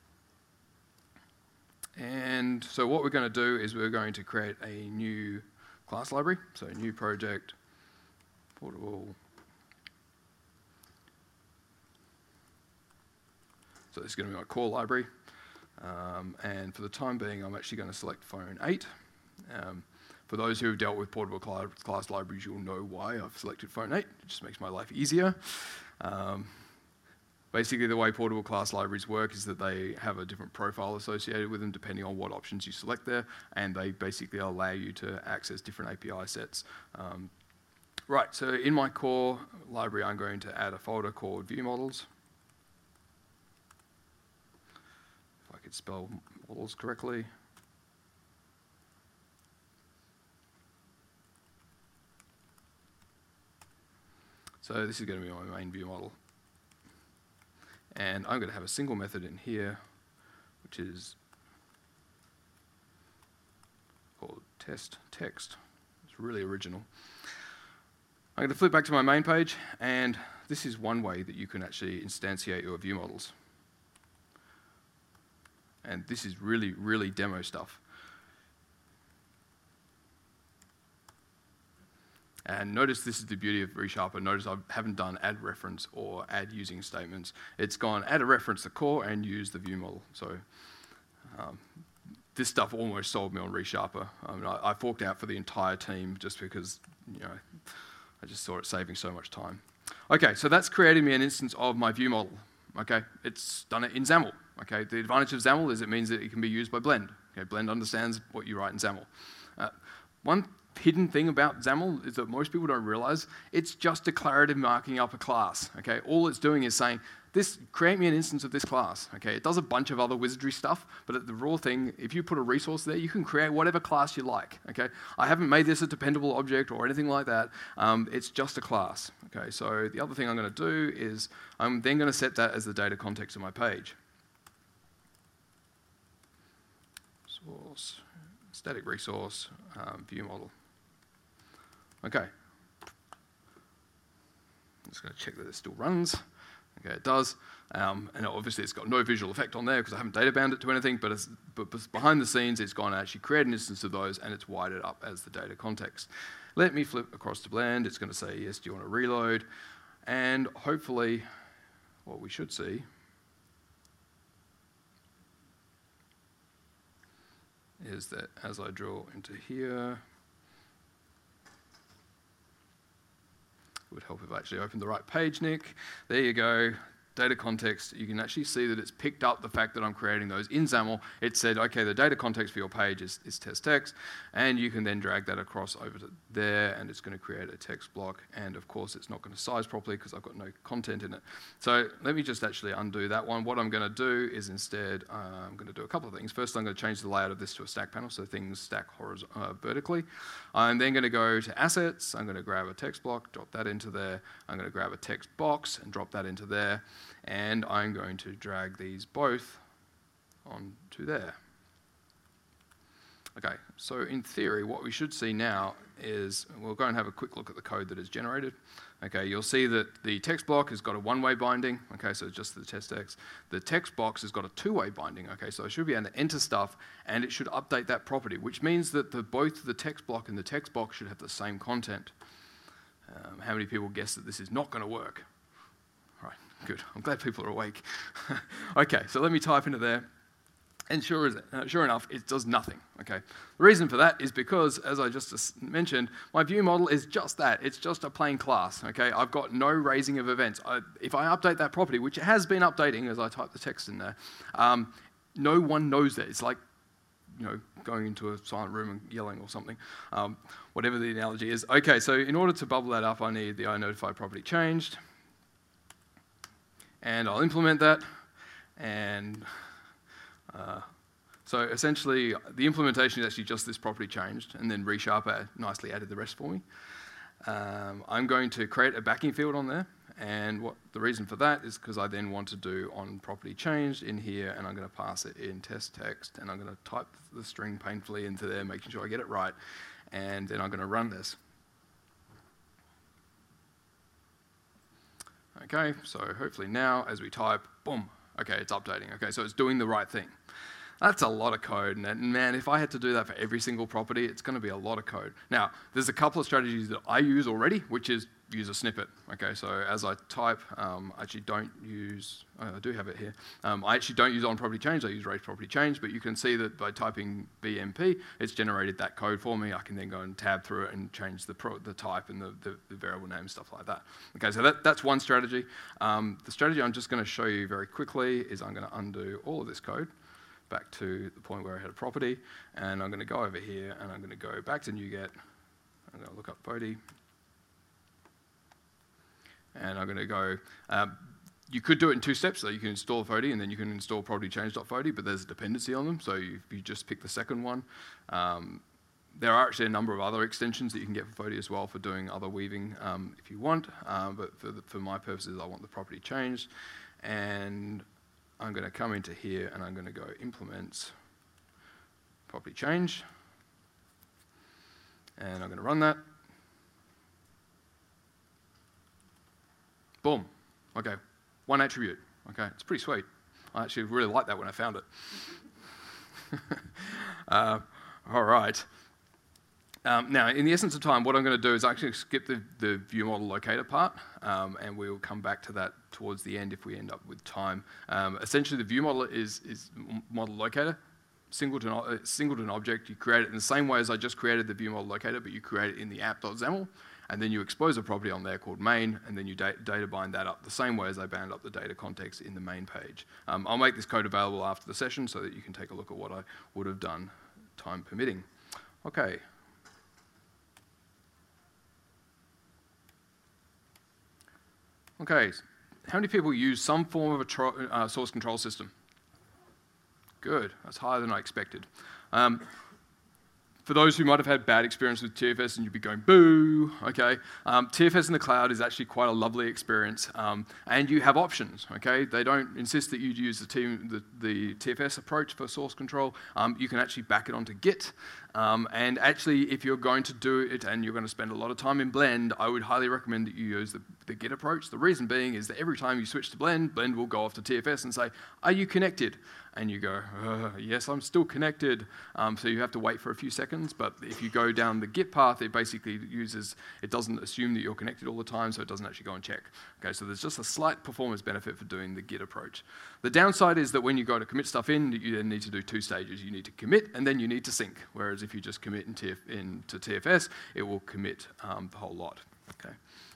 And so what we're going to do is we're going to create a new class library. So new project, portable. So this is going to be my core library. Um, and for the time being, I'm actually going to select phone eight. Um, for those who have dealt with portable cl class libraries, you'll know why I've selected phone eight. It just makes my life easier. Um, basically, the way portable class libraries work is that they have a different profile associated with them depending on what options you select there, and they basically allow you to access different A P I sets. Um, right, so in my core library, I'm going to add a folder called view models. If I could spell models correctly. So this is going to be my main view model. And I'm going to have a single method in here, which is test text. It's really original. I'm going to flip back to my main page, and this is one way that you can actually instantiate your view models. And this is really, really demo stuff. And notice this is the beauty of ReSharper. Notice I haven't done add reference or add using statements. It's gone add a reference to core and use the view model. So um, this stuff almost sold me on ReSharper. I mean, I, I forked out for the entire team just because, you know, I just saw it saving so much time. Okay, so that's created me an instance of my view model. Okay, it's done it in XAML. Okay, the advantage of XAML is it means that it can be used by Blend. Okay, Blend understands what you write in XAML. Uh, one hidden thing about XAML is that most people don't realize it's just declarative marking up a class. Okay, all it's doing is saying, this, create me an instance of this class. Okay, it does a bunch of other wizardry stuff, but the raw thing, if you put a resource there, you can create whatever class you like. Okay, I haven't made this a dependable object or anything like that. Um, it's just a class. Okay, so the other thing I'm going to do is I'm then going to set that as the data context of my page. Source, static resource, um, view model. Okay. I'm just going to check that it still runs. Okay, it does. Um, and obviously it's got no visual effect on there because I haven't data bound it to anything, but, it's, but behind the scenes it's gone to actually create an instance of those and it's wired it up as the data context. Let me flip across to Blend. It's going to say, yes, do you want to reload? And hopefully what we should see is that as I drill into here, it would help if I actually opened the right page, Nick. There you go. Data context, you can actually see that it's picked up the fact that I'm creating those in XAML. It said, okay, the data context for your page is, is test text, and you can then drag that across over to there, and it's going to create a text block, and of course it's not going to size properly because I've got no content in it. So let me just actually undo that one. What I'm going to do is instead, uh, I'm going to do a couple of things. First, I'm going to change the layout of this to a stack panel, so things stack horizon- uh, vertically. I'm then going to go to assets. I'm going to grab a text block, drop that into there. I'm going to grab a text box and drop that into there. And I'm going to drag these both onto there. Okay, so in theory, what we should see now is, we'll go and have a quick look at the code that is generated. Okay, you'll see that the text block has got a one-way binding. Okay, so it's just the test text. The text box has got a two-way binding. Okay, so it should be able to enter stuff, and it should update that property, which means that the, both the text block and the text box should have the same content. Um, how many people guess that this is not going to work? Right, good. I'm glad people are awake. Okay, so let me type into there. And sure, as, uh, sure enough, it does nothing. Okay. The reason for that is because, as I just mentioned, my view model is just that. It's just a plain class. Okay. I've got no raising of events. I, if I update that property, which it has been updating as I type the text in there, um, no one knows that. It's like, you know, going into a silent room and yelling or something, um, whatever the analogy is. Okay. So in order to bubble that up, I need the iNotify property changed, and I'll implement that, and Uh, so essentially, the implementation is actually just this property changed, and then ReSharper nicely added the rest for me. Um, I'm going to create a backing field on there, and what the reason for that is because I then want to do on property changed in here, and I'm going to pass it in test text, and I'm going to type the string painfully into there, making sure I get it right, and then I'm going to run this. Okay, so hopefully now, as we type, boom, okay, it's updating. Okay, so it's doing the right thing. That's a lot of code, and man, if I had to do that for every single property, it's going to be a lot of code. Now, there's a couple of strategies that I use already, which is use a snippet. Okay, so as I type, um, I actually don't use, oh, I do have it here. Um, I actually don't use on property change, I use raise property change, but you can see that by typing B M P, it's generated that code for me. I can then go and tab through it and change the, pro, the type and the, the, the variable name, stuff like that. Okay, so that, that's one strategy. Um, the strategy I'm just going to show you very quickly is I'm going to undo all of this code back to the point where I had a property, and I'm going to go over here, and I'm going to go back to NuGet. I'm going to look up Fody, and I'm going to go. Um, you could do it in two steps, so you can install Fody, and then you can install property change.fody, but there's a dependency on them, so you, you just pick the second one. Um, there are actually a number of other extensions that you can get for Fody as well for doing other weaving um, if you want, um, but for, the, for my purposes, I want the property changed, and I'm going to come into here and I'm going to go implements property change. And I'm going to run that. Boom. Okay, one attribute. Okay, it's pretty sweet. I actually really liked that when I found it. uh, all right. Um, now, in the essence of time, what I'm going to do is actually skip the, the view model locator part, um, and we'll come back to that towards the end if we end up with time. Um, essentially, the view model is, is model locator, singleton, uh, singleton object. You create it in the same way as I just created the view model locator, but you create it in the app.xaml, and then you expose a property on there called main, and then you da data bind that up the same way as I bound up the data context in the main page. Um, I'll make this code available after the session so that you can take a look at what I would have done, time permitting. Okay. Okay, how many people use some form of a tro uh, source control system? Good, that's higher than I expected. Um, For those who might have had bad experience with T F S and you'd be going, boo, okay, um, T F S in the cloud is actually quite a lovely experience, um, and you have options, okay? They don't insist that you use the, team, the, the T F S approach for source control. Um, you can actually back it onto Git, um, and actually if you're going to do it and you're going to spend a lot of time in Blend, I would highly recommend that you use the, the Git approach. The reason being is that every time you switch to Blend, Blend will go off to T F S and say, are you connected? And you go, uh, yes, I'm still connected. Um, so you have to wait for a few seconds. But if you go down the Git path, it basically uses, it doesn't assume that you're connected all the time, so it doesn't actually go and check. Okay, so there's just a slight performance benefit for doing the Git approach. The downside is that when you go to commit stuff in, you then need to do two stages. You need to commit, and then you need to sync. Whereas if you just commit in T F, into T F S, it will commit um, the whole lot. Okay.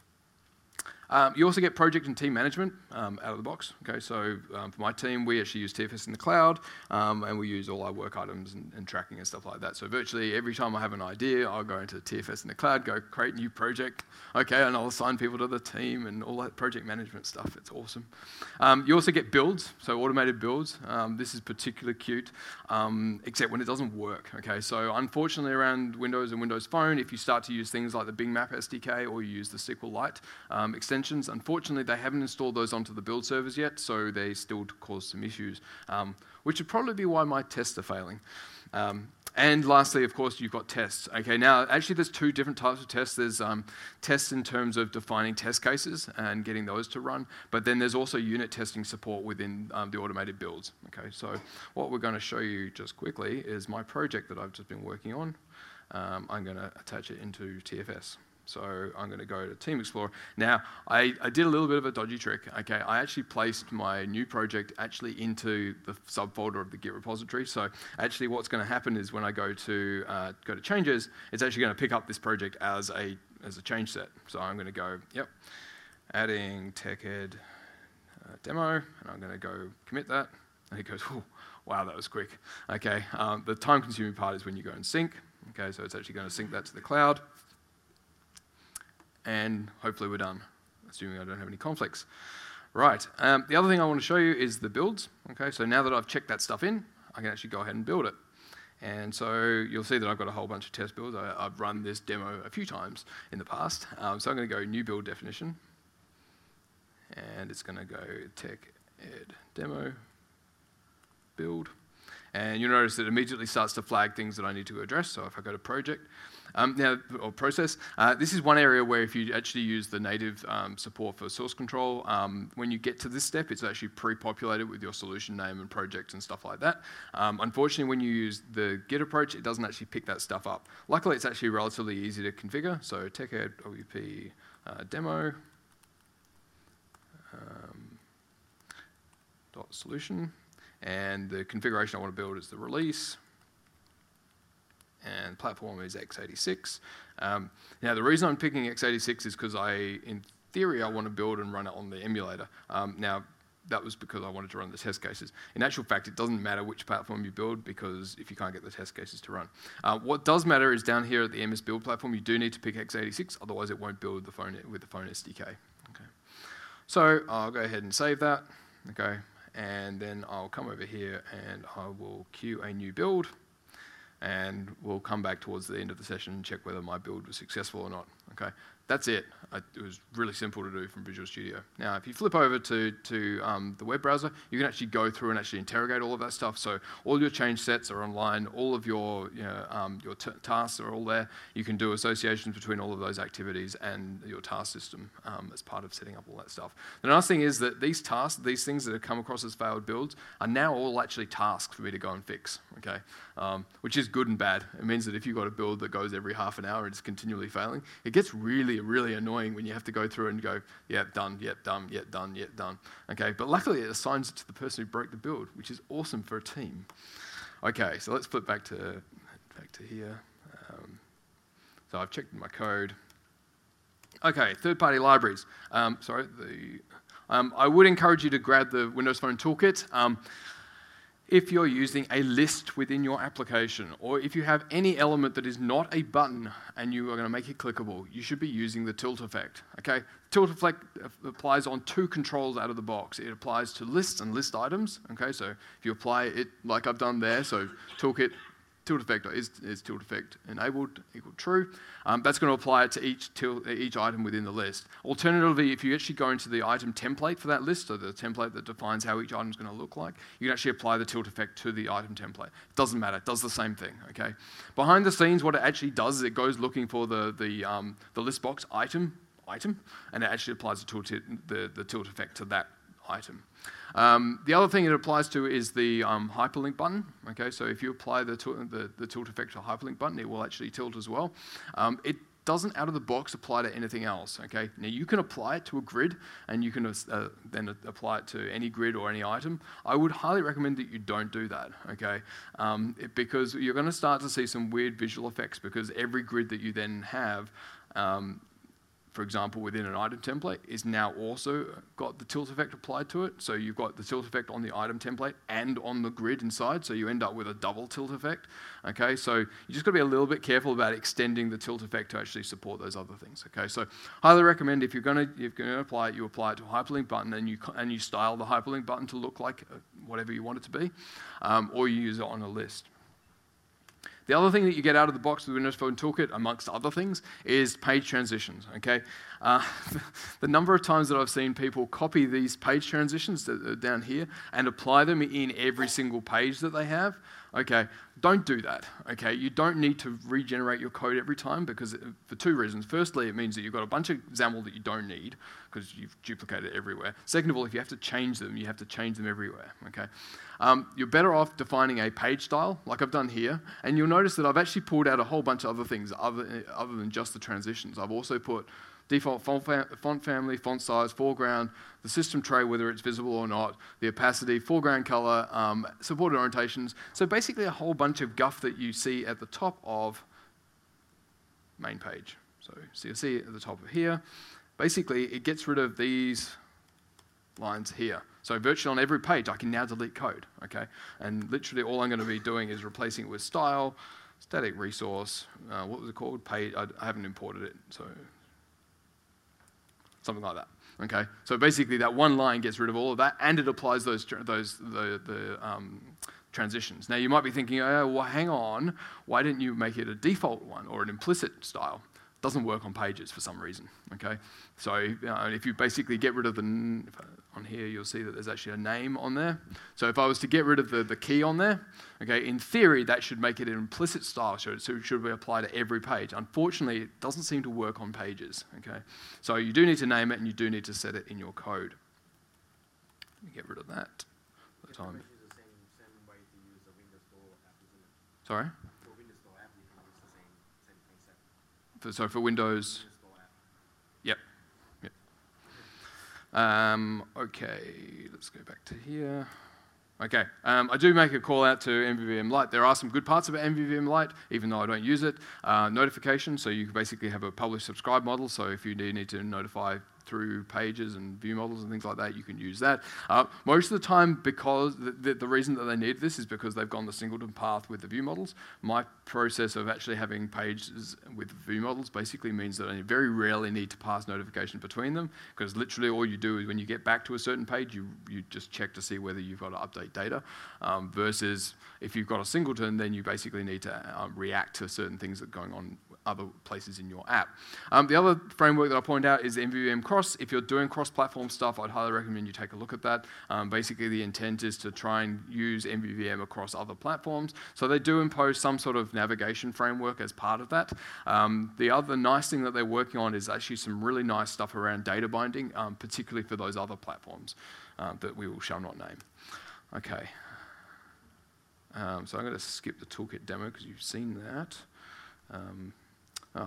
Um, you also get project and team management um, out of the box. Okay, so um, for my team, we actually use T F S in the cloud, um, and we use all our work items and, and tracking and stuff like that. So virtually every time I have an idea, I'll go into T F S in the cloud, go create a new project, okay, and I'll assign people to the team and all that project management stuff. It's awesome. Um, you also get builds, so automated builds. Um, this is particularly cute, um, except when it doesn't work. Okay, so unfortunately around Windows and Windows Phone, if you start to use things like the Bing Map S D K or you use the SQLite um, extension, unfortunately, they haven't installed those onto the build servers yet, so they still cause some issues, um, which would probably be why my tests are failing. Um, and lastly, of course, you've got tests. Okay, now, actually, there's two different types of tests. There's um, tests in terms of defining test cases and getting those to run, but then there's also unit testing support within um, the automated builds. Okay, so what we're going to show you just quickly is my project that I've just been working on. Um, I'm going to attach it into T F S. So I'm going to go to Team Explorer. Now, I, I did a little bit of a dodgy trick. Okay, I actually placed my new project actually into the subfolder of the Git repository. So actually what's going to happen is when I go to uh, go to changes, it's actually going to pick up this project as a as a change set. So I'm going to go, yep, adding TechEd uh, demo, and I'm going to go commit that. And it goes, oh, wow, that was quick. Okay, um, the time-consuming part is when you go and sync. Okay, so it's actually going to sync that to the cloud. And hopefully we're done, assuming I don't have any conflicts. Right, um, the other thing I want to show you is the builds. Okay, so now that I've checked that stuff in, I can actually go ahead and build it. And so you'll see that I've got a whole bunch of test builds. I, I've run this demo a few times in the past. Um, so I'm going to go new build definition. And it's going to go TechEd demo build. And you'll notice that it immediately starts to flag things that I need to address. So if I go to project, um, now, or process, uh, this is one area where if you actually use the native um, support for source control, um, when you get to this step, it's actually pre-populated with your solution name and project and stuff like that. Um, unfortunately, when you use the Git approach, it doesn't actually pick that stuff up. Luckily, it's actually relatively easy to configure. So TechEd O U P uh, demo um, dot solution. And the configuration I want to build is the release, and platform is x eighty-six. Um, now, the reason I'm picking x eighty-six is because I, in theory, I want to build and run it on the emulator. Um, now, that was because I wanted to run the test cases. In actual fact, it doesn't matter which platform you build because if you can't get the test cases to run. Uh, what does matter is down here at the M S build platform, you do need to pick x eighty-six, otherwise it won't build the phone with the phone S D K. Okay. So I'll go ahead and save that. Okay. And then I'll come over here and I will queue a new build, and we'll come back towards the end of the session and check whether my build was successful or not. Okay. That's it. It was really simple to do from Visual Studio. Now, if you flip over to, to um, the web browser, you can actually go through and actually interrogate all of that stuff. So all your change sets are online. All of your, you know, um, your t- tasks are all there. You can do associations between all of those activities and your task system um, as part of setting up all that stuff. The nice thing is that these tasks, these things that have come across as failed builds, are now all actually tasks for me to go and fix, okay? Um, which is good and bad. It means that if you've got a build that goes every half an hour and it's continually failing, it gets really, really annoying when you have to go through and go, yeah, done, yep, done, yep, done, yep, done. Okay, but luckily it assigns it to the person who broke the build, which is awesome for a team. Okay, so let's flip back to back to here. Um, so I've checked my code. Okay, third-party libraries. Um, sorry, the um, I would encourage you to grab the Windows Phone Toolkit. Um, If you're using a list within your application, or if you have any element that is not a button and you are going to make it clickable, you should be using the tilt effect. Okay, tilt effect applies on two controls out of the box. It applies to lists and list items. Okay, so if you apply it like I've done there, so toolkit tilt effect is, is tilt effect enabled equal true. Um, that's going to apply it to each til, each item within the list. Alternatively, if you actually go into the item template for that list, so the template that defines how each item is going to look like, you can actually apply the tilt effect to the item template. It doesn't matter, it does the same thing. Okay. Behind the scenes, what it actually does is it goes looking for the the um, the list box item item, and it actually applies the tilt the, the tilt effect to that item. Um, the other thing it applies to is the um, hyperlink button. Okay, so if you apply the, the, the tilt effect to a hyperlink button, it will actually tilt as well. Um, it doesn't out of the box apply to anything else. Okay, now you can apply it to a grid, and you can uh, then apply it to any grid or any item. I would highly recommend that you don't do that. Okay, um, it, because you're going to start to see some weird visual effects because every grid that you then have. Um, for example, within an item template, is now also got the tilt effect applied to it. So you've got the tilt effect on the item template and on the grid inside, so you end up with a double tilt effect. Okay, so you just got to be a little bit careful about extending the tilt effect to actually support those other things. Okay, so highly recommend if you're going to if you're going to apply it, you apply it to a hyperlink button and you and you style the hyperlink button to look like whatever you want it to be, um, or you use it on a list. The other thing that you get out of the box with Windows Phone Toolkit, amongst other things, is page transitions, okay? Uh, the number of times that I've seen people copy these page transitions that are down here and apply them in every single page that they have, okay, don't do that, okay? You don't need to regenerate your code every time because it, for two reasons. Firstly, it means that you've got a bunch of XAML that you don't need because you've duplicated it everywhere. Second of all, if you have to change them, you have to change them everywhere, okay? Um, you're better off defining a page style, like I've done here, and you'll notice that I've actually pulled out a whole bunch of other things other, other than just the transitions. I've also put default font, fam- font family, font size, foreground, the system tray, whether it's visible or not, the opacity, foreground color, um, supported orientations. So basically a whole bunch of guff that you see at the top of main page. So, so you'll see at the top of here. Basically, it gets rid of these lines here. So virtually on every page, I can now delete code, okay? And literally all I'm going to be doing is replacing it with style, static resource, uh, what was it called? Page, I, I haven't imported it, so something like that, okay? So basically that one line gets rid of all of that, and it applies those those the, the um, transitions. Now you might be thinking, oh, well, hang on, why didn't you make it a default one or an implicit style? Doesn't work on pages for some reason, okay? So uh, if you basically get rid of the, if I, on here you'll see that there's actually a name on there. So if I was to get rid of the, the key on there, okay, in theory that should make it an implicit style, so it should be applied to every page. Unfortunately, it doesn't seem to work on pages, okay? So you do need to name it and you do need to set it in your code. Let me get rid of that for the time. The same, same way to use the Windows Store app, isn't it? Sorry? For Windows Store app, you can use the same, same concept. For, so for Windows... Windows Store app. Yep. Yep. Um, okay, let's go back to here. Okay, um, I do make a call out to M V V M Lite. There are some good parts about M V V M Lite, even though I don't use it. Uh, notification, so you basically have a publish-subscribe model, so if you do need to notify through pages and view models and things like that, you can use that. Uh, most of the time, because the, the, the reason that they need this is because they've gone the singleton path with the view models. My process of actually having pages with view models basically means that I very rarely need to pass notification between them, because literally all you do is when you get back to a certain page, you, you just check to see whether you've got to update data, um, versus if you've got a singleton, then you basically need to um, react to certain things that are going on other places in your app. Um, the other framework that I point out is the M V V M Cross. If you're doing cross-platform stuff, I'd highly recommend you take a look at that. Um, basically, the intent is to try and use M V V M across other platforms. So they do impose some sort of navigation framework as part of that. Um, the other nice thing that they're working on is actually some really nice stuff around data binding, um, particularly for those other platforms uh, that we will shall not name. Okay. Um, so I'm going to skip the toolkit demo because you've seen that. Um, oh.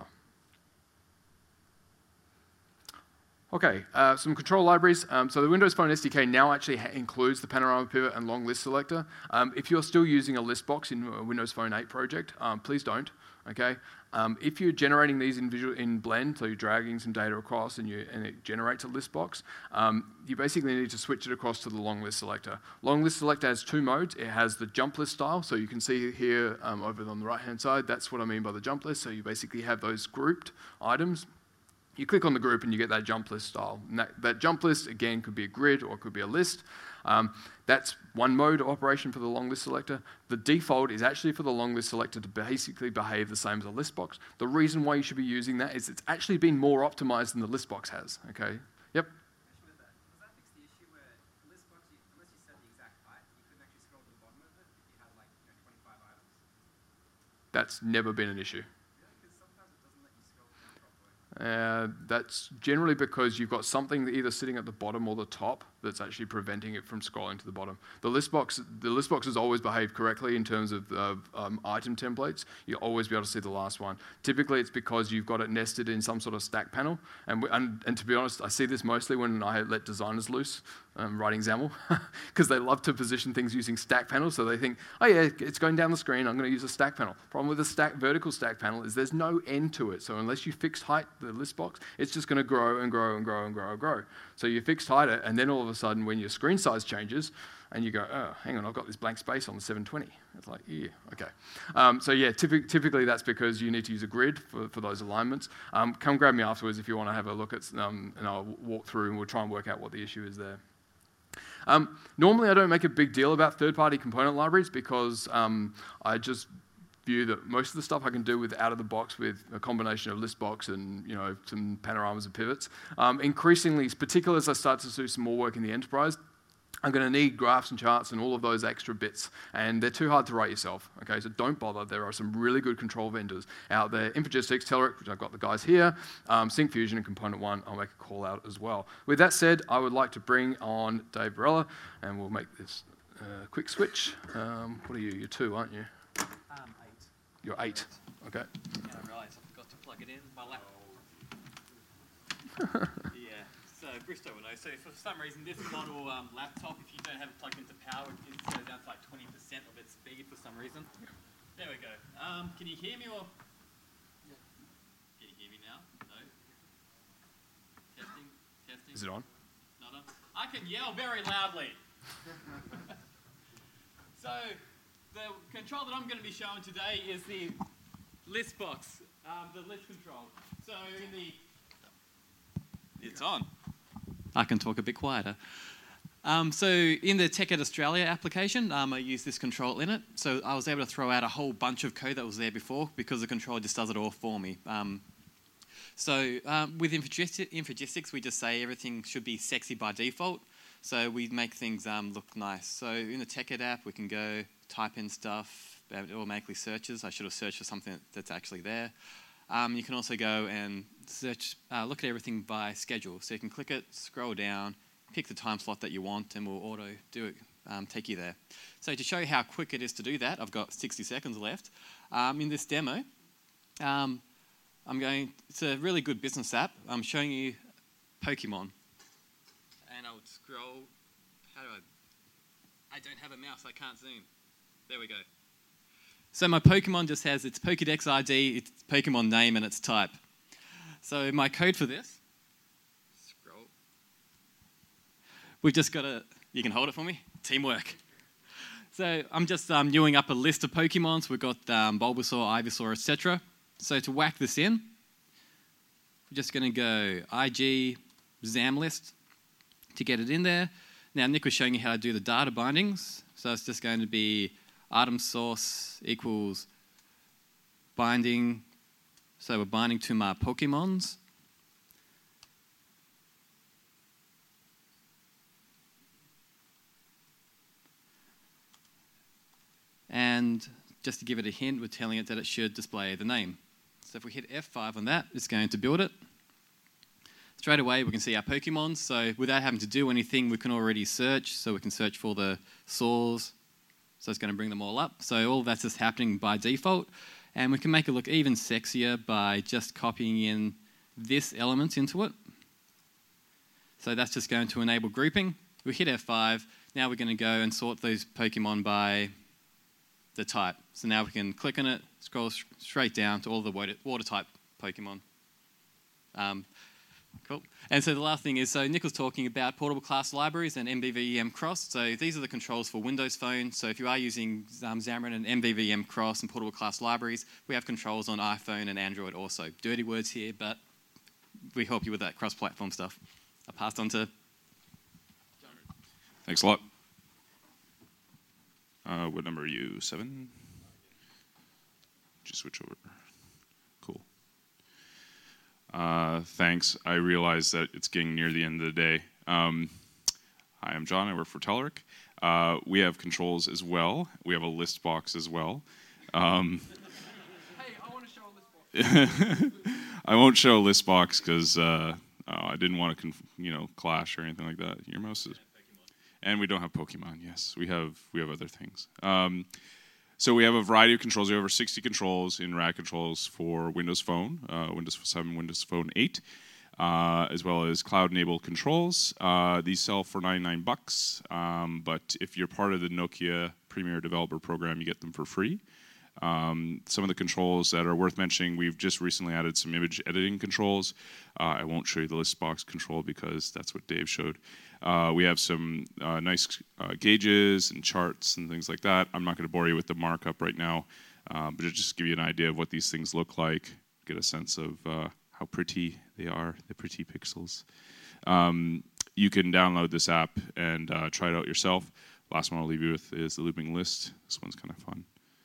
Okay, uh, some control libraries. Um, so the Windows Phone S D K now actually ha includes the panorama pivot and long list selector. Um, if you're still using a list box in a Windows Phone eight project, um, please don't. Okay. Um, if you're generating these in, visual, in Blend, so you're dragging some data across and, you, and it generates a list box, um, you basically need to switch it across to the long list selector. Long list selector has two modes. It has the jump list style, so you can see here um, over on the right-hand side, that's what I mean by the jump list. So you basically have those grouped items. You click on the group and you get that jump list style. And that, that jump list, again, could be a grid or it could be a list. Um, that's one mode of operation for the long list selector. The default is actually for the long list selector to basically behave the same as a list box. The reason why you should be using that is it's actually been more optimized than the list box has. Okay. Yep. Does that fix the issue where list box, you, unless you set the exact height, you couldn't actually scroll to the bottom of it if you had like you know, twenty-five items? That's never been an issue. Because sometimes it doesn't let you scroll down properly. Uh, that's generally because you've got something either sitting at the bottom or the top that's actually preventing it from scrolling to the bottom. The list box, the list box has always behaved correctly in terms of uh, um, item templates. You'll always be able to see the last one. Typically, it's because you've got it nested in some sort of stack panel. And, and, and to be honest, I see this mostly when I let designers loose um, writing XAML, because they love to position things using stack panels. So they think, oh yeah, it's going down the screen. I'm going to use a stack panel. Problem with a stack vertical stack panel is there's no end to it. So unless you fix height the list box, it's just going to grow and grow and grow and grow and grow. So you fixed height it, and then all of a sudden, when your screen size changes, and you go, oh, hang on, I've got this blank space on the seven twenty. It's like, yeah, okay. Um, so yeah, typic typically that's because you need to use a grid for, for those alignments. Um, come grab me afterwards if you want to have a look at, um, and I'll walk through and we'll try and work out what the issue is there. Um, normally, I don't make a big deal about third-party component libraries because um, I just view that most of the stuff I can do with out of the box with a combination of list box and you know some panoramas and pivots. Um, increasingly, particularly as I start to do some more work in the enterprise, I'm going to need graphs and charts and all of those extra bits, and they're too hard to write yourself. Okay, so don't bother. There are some really good control vendors out there. Infogestics, Telerik, which I've got the guys here, um, SyncFusion and Component One. I'll make a call out as well. With that said, I would like to bring on Dave Varela, and we'll make this uh, quick switch. Um, what are you? You're two, aren't you? Um, eight. You're eight. Okay. Yeah, right. I forgot to plug it in. My laptop. Yeah. So Bristow will know. So for some reason, this model um, laptop, if you don't have it plugged into power, it goes down to like twenty percent of its speed for some reason. There we go. Um, can you hear me or? Yeah. Can you hear me now? No. Testing. Testing. Is it on? Not on. I can yell very loudly. So the control that I'm going to be showing today is the list box, um, the list control. So in the, it's on. I can talk a bit quieter. Um, so in the TechEd Australia application, um, I use this control in it. So I was able to throw out a whole bunch of code that was there before because the control just does it all for me. Um, so um, with Infogesti- Infogestics, we just say everything should be sexy by default. So we make things um, look nice. So in the TechEd app, we can go type in stuff, it automatically searches. I should have searched for something that's actually there. Um, you can also go and search, uh, look at everything by schedule. So you can click it, scroll down, pick the time slot that you want, and we'll auto do it, um, take you there. So to show you how quick it is to do that, I've got sixty seconds left. Um, in this demo, um, I'm going, it's a really good business app. I'm showing you Pokemon. And I'll scroll, how do I, I don't have a mouse, I can't zoom. There we go. So my Pokemon just has its Pokedex I D, its Pokemon name, and its type. So my code for this, scroll. We've just got a, you can hold it for me, teamwork. So I'm just um, newing up a list of Pokemons. We've got um, Bulbasaur, Ivysaur, et cetera. So to whack this in, we're just going to go I G XAM list to get it in there. Now Nick was showing you how to do the data bindings. So it's just going to be item source equals binding So we're binding to my Pokemons. And just to give it a hint, we're telling it that it should display the name. So if we hit F five on that, it's going to build it. Straight away, we can see our Pokemon. So without having to do anything, we can already search. So we can search for the source. So it's going to bring them all up. So all of that's just happening by default. And we can make it look even sexier by just copying in this element into it. So that's just going to enable grouping. We hit F five. Now we're going to go and sort those Pokemon by the type. So now we can click on it, scroll sh- straight down to all the water, water type Pokemon. Um, cool. And so the last thing is, so Nick was talking about portable class libraries and M V V M Cross. So these are the controls for Windows Phone. So if you are using um, Xamarin and M V V M Cross and portable class libraries, we have controls on iPhone and Android also. Dirty words here, but we help you with that cross-platform stuff. I passed on to... Thanks a lot. Uh, what number are you? Seven? Just switch over. Cool. Uh, thanks. I realize that it's getting near the end of the day. Um, hi, I'm John. I work for Telerik. Uh, we have controls as well. We have a list box as well. Um, hey, I want to show a list box. I won't show a list box because uh, oh, I didn't want to, conf- you know, clash or anything like that. Your mouse is. And we don't have Pokemon, yes. We have we have other things. Um, so we have a variety of controls. We have over sixty controls in rad controls for Windows Phone, uh, Windows seven, Windows Phone eight, uh, as well as cloud-enabled controls. Uh, these sell for ninety-nine bucks, um, but if you're part of the Nokia Premier Developer Program, you get them for free. Um, some of the controls that are worth mentioning, we've just recently added some image editing controls. Uh, I won't show you the list box control because that's what Dave showed. Uh, we have some uh, nice uh, gauges and charts and things like that. I'm not going to bore you with the markup right now, um, but just give you an idea of what these things look like, get a sense of uh, how pretty they are, the pretty pixels. Um, you can download this app and uh, try it out yourself. Last one I'll leave you with is the looping list. This one's kind of fun.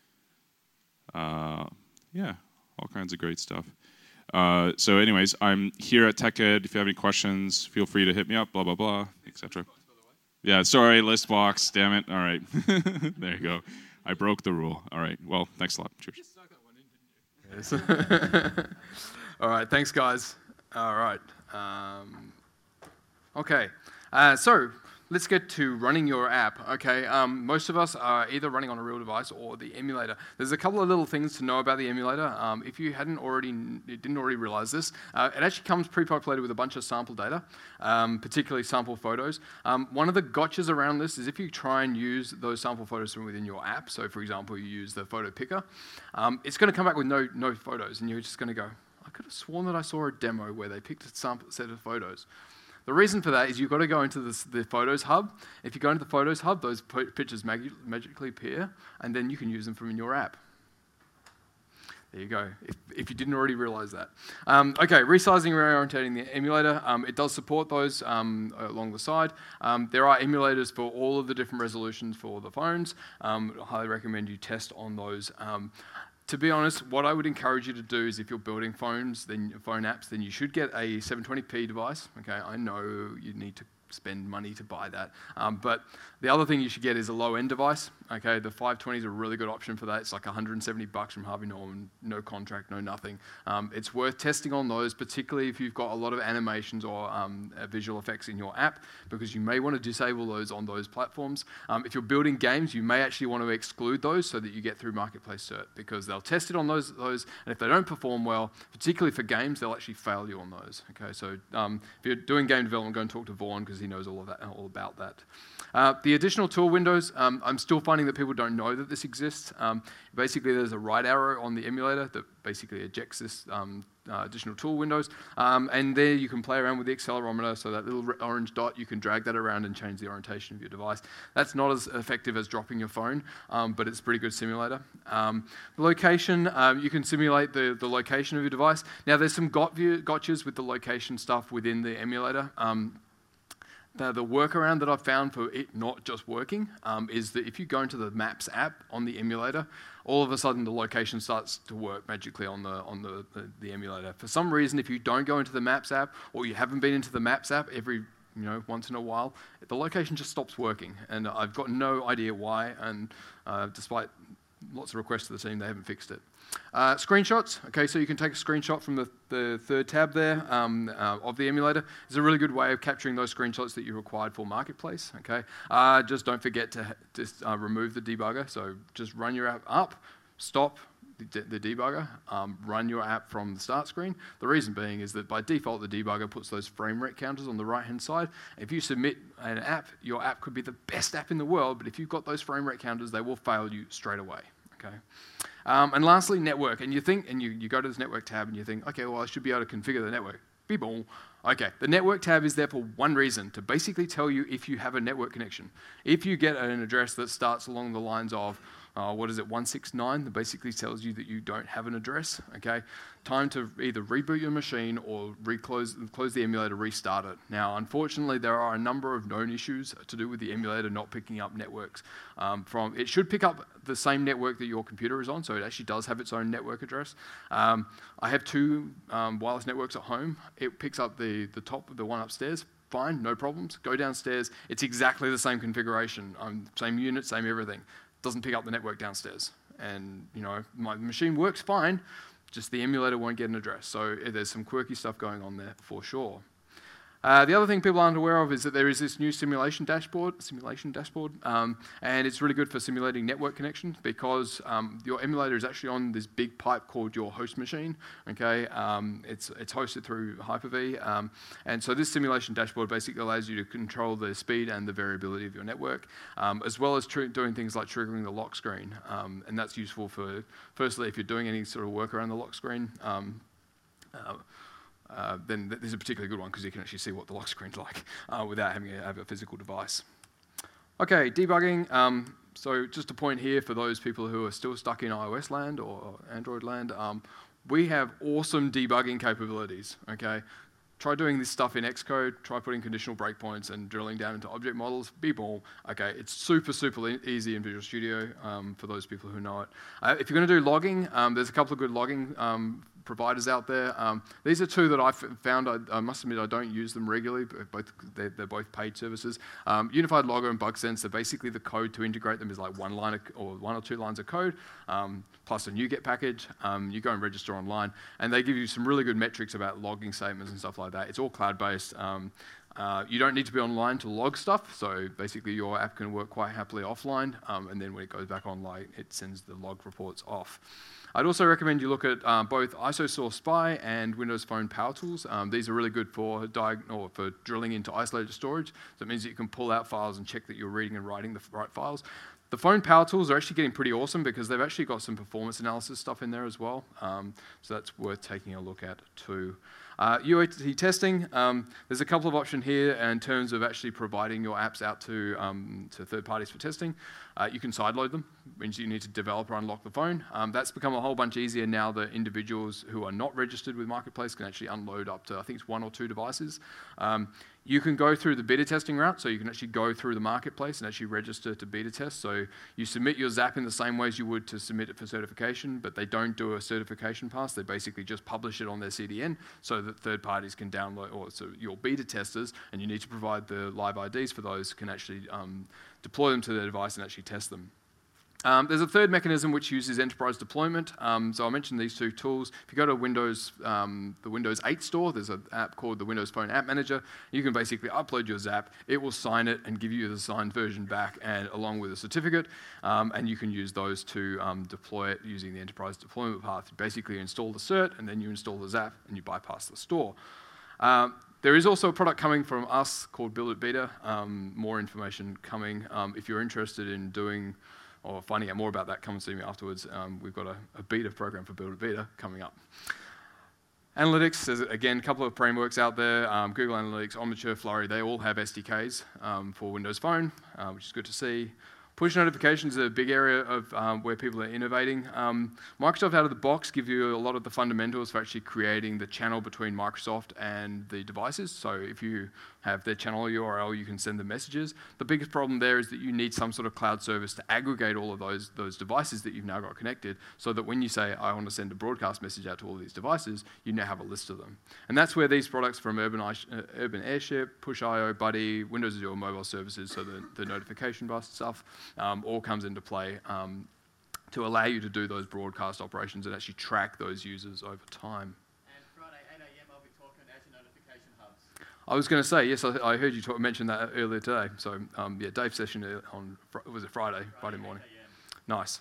Uh, yeah, all kinds of great stuff. Uh, so anyways, I'm here at TechEd. If you have any questions, feel free to hit me up, blah, blah, blah, et cetera. Yeah, sorry, list box, damn it. All right. There you go. I broke the rule. All right. Well, thanks a lot. Cheers. You just snuck that one in, didn't you? Yes. All right. Thanks, guys. All right. Um, okay. Uh, so let's get to running your app. Okay, um, most of us are either running on a real device or the emulator. There's a couple of little things to know about the emulator. Um, if you hadn't already, didn't already realize this, uh, it actually comes pre-populated with a bunch of sample data, um, particularly sample photos. Um, one of the gotchas around this is if you try and use those sample photos from within your app. So, for example, you use the photo picker, um, it's going to come back with no no photos, and you're just going to go, I could have sworn that I saw a demo where they picked a sample set of photos. The reason for that is you've got to go into this, the Photos Hub. If you go into the Photos Hub, those po- pictures mag- magically appear, and then you can use them from in your app. There you go, if, if you didn't already realize that. Um, okay, resizing and reorientating the emulator. Um, it does support those um, along the side. Um, there are emulators for all of the different resolutions for the phones. Um, I highly recommend you test on those. Um, To be honest, what I would encourage you to do is if you're building phones, then phone apps, then you should get a seven twenty p device. Okay, I know you need to spend money to buy that. Um, but the other thing you should get is a low-end device. Okay, the five twenty is a really good option for that. It's like one hundred seventy bucks from Harvey Norman, no contract, no nothing. Um, it's worth testing on those, particularly if you've got a lot of animations or um, uh, visual effects in your app, because you may want to disable those on those platforms. Um, if you're building games, you may actually want to exclude those so that you get through Marketplace Cert, because they'll test it on those, those and if they don't perform well, particularly for games, they'll actually fail you on those. Okay, so um, if you're doing game development, go and talk to Vaughn, because he knows all of that, all about that. Uh, the additional tool windows, um, I'm still finding that people don't know that this exists. Um, basically, there's a right arrow on the emulator that basically ejects this um, uh, additional tool windows, um, and there you can play around with the accelerometer, so that little orange dot, you can drag that around and change the orientation of your device. That's not as effective as dropping your phone, um, but it's a pretty good simulator. Um, the location, um, you can simulate the, the location of your device. Now, there's some got view, gotchas with the location stuff within the emulator. Um, The, the workaround that I've found for it not just working um, is that if you go into the Maps app on the emulator, all of a sudden the location starts to work magically on the on the, the, the emulator. For some reason, if you don't go into the Maps app, or you haven't been into the Maps app every you know once in a while, the location just stops working, and I've got no idea why. And uh, despite lots of requests to the team, they haven't fixed it. Uh, screenshots, okay, so you can take a screenshot from the, the third tab there um, uh, of the emulator. It's a really good way of capturing those screenshots that you required for Marketplace, okay. Uh, just don't forget to just uh, remove the debugger, so just run your app up, stop the, the debugger, um, run your app from the start screen. The reason being is that by default, the debugger puts those frame rate counters on the right-hand side. If you submit an app, your app could be the best app in the world, but if you've got those frame rate counters, they will fail you straight away, okay. Um, and lastly, network. And you think, and you, you go to this network tab and you think, okay, well, I should be able to configure the network. Beep. Okay, the network tab is there for one reason, to basically tell you if you have a network connection. If you get an address that starts along the lines of, uh, what is it, one sixty-nine, that basically tells you that you don't have an address, okay, time to either reboot your machine or reclose close the emulator, restart it. Now, unfortunately, there are a number of known issues to do with the emulator not picking up networks. Um, from It should pick up the same network that your computer is on, so it actually does have its own network address. Um, I have two um, wireless networks at home. It picks up the, the top, the one upstairs. Fine, no problems. Go downstairs. It's exactly the same configuration. Um, same unit, same everything. Doesn't pick up the network downstairs. And, you know, my machine works fine, just the emulator won't get an address. So there's some quirky stuff going on there for sure. Uh, the other thing people aren't aware of is that there is this new simulation dashboard, simulation dashboard, um, and it's really good for simulating network connections because um, your emulator is actually on this big pipe called your host machine. Okay, um, it's it's hosted through Hyper-V, um, and so this simulation dashboard basically allows you to control the speed and the variability of your network, um, as well as tr- doing things like triggering the lock screen, um, and that's useful for firstly if you're doing any sort of work around the lock screen. Um, uh, Uh, then th- this is a particularly good one because you can actually see what the lock screen's like uh, without having to have a physical device. Okay, debugging. Um, so just a point here for those people who are still stuck in iOS land or Android land, um, we have awesome debugging capabilities, okay? Try doing this stuff in Xcode, try putting conditional breakpoints and drilling down into object models, beep all. Okay, it's super, super e- easy in Visual Studio um, for those people who know it. Uh, if you're going to do logging, um, there's a couple of good logging um, providers out there. Um, these are two that I've found. I, I must admit I don't use them regularly, but both they're, they're both paid services. Um, Unified Logger and BugSense, they're basically the code to integrate them is like one line of, or one or two lines of code, um, plus a NuGet package. Um, you go and register online, and they give you some really good metrics about logging statements and stuff like that. It's all cloud-based. Um, Uh, you don't need to be online to log stuff, so basically your app can work quite happily offline, um, and then when it goes back online, it sends the log reports off. I'd also recommend you look at um, both IsoSource Spy and Windows Phone Power Tools. Um, these are really good for diag- or for drilling into isolated storage. So it means that you can pull out files and check that you're reading and writing the right files. The phone power tools are actually getting pretty awesome because they've actually got some performance analysis stuff in there as well. Um, so that's worth taking a look at too. Uh, U A T testing, um, there's a couple of options here in terms of actually providing your apps out to, um, to third parties for testing. Uh, you can sideload them, means you need to develop or unlock the phone. Um, that's become a whole bunch easier now that individuals who are not registered with Marketplace can actually unload up to, I think it's one or two devices. Um, you can go through the beta testing route, so you can actually go through the Marketplace and actually register to beta test. So you submit your Zap in the same way as you would to submit it for certification, but they don't do a certification pass. They basically just publish it on their C D N so that third parties can download, or so your beta testers, and you need to provide the live I Ds for those, can actually um, deploy them to their device and actually test them. Um, there's a third mechanism which uses enterprise deployment. Um, so I mentioned these two tools. If you go to Windows, um, the Windows eight store, there's an app called the Windows Phone App Manager. You can basically upload your Zap. It will sign it and give you the signed version back, and along with a certificate. Um, and you can use those to um, deploy it using the enterprise deployment path. You basically install the cert, and then you install the Zap, and you bypass the store. Um, There is also a product coming from us called Build It Beta. Um, more information coming. Um, if you're interested in doing or finding out more about that, come and see me afterwards. Um, we've got a, a beta program for Build It Beta coming up. Analytics, there's again a couple of frameworks out there. Um, Google Analytics, Omniture, Flurry, they all have S D Ks um, for Windows Phone, uh, which is good to see. Push notifications are a big area of um, where people are innovating. Um, Microsoft out of the box give you a lot of the fundamentals for actually creating the channel between Microsoft and the devices. So if you have their channel U R L, you can send them messages. The biggest problem there is that you need some sort of cloud service to aggregate all of those, those devices that you've now got connected, so that when you say, I want to send a broadcast message out to all these devices, you now have a list of them. And that's where these products from Urban, I, uh, Urban Airship, Push I O, Buddy, Windows Azure mobile services, so the, the notification bus stuff, um, all comes into play um, to allow you to do those broadcast operations and actually track those users over time. And Friday, eight a m, I'll be talking Azure Notification Hubs. I was going to say, yes, I, I heard you talk, mention that earlier today. So, um, yeah, Dave's session on, was it Friday, Friday morning? eight a m. Nice.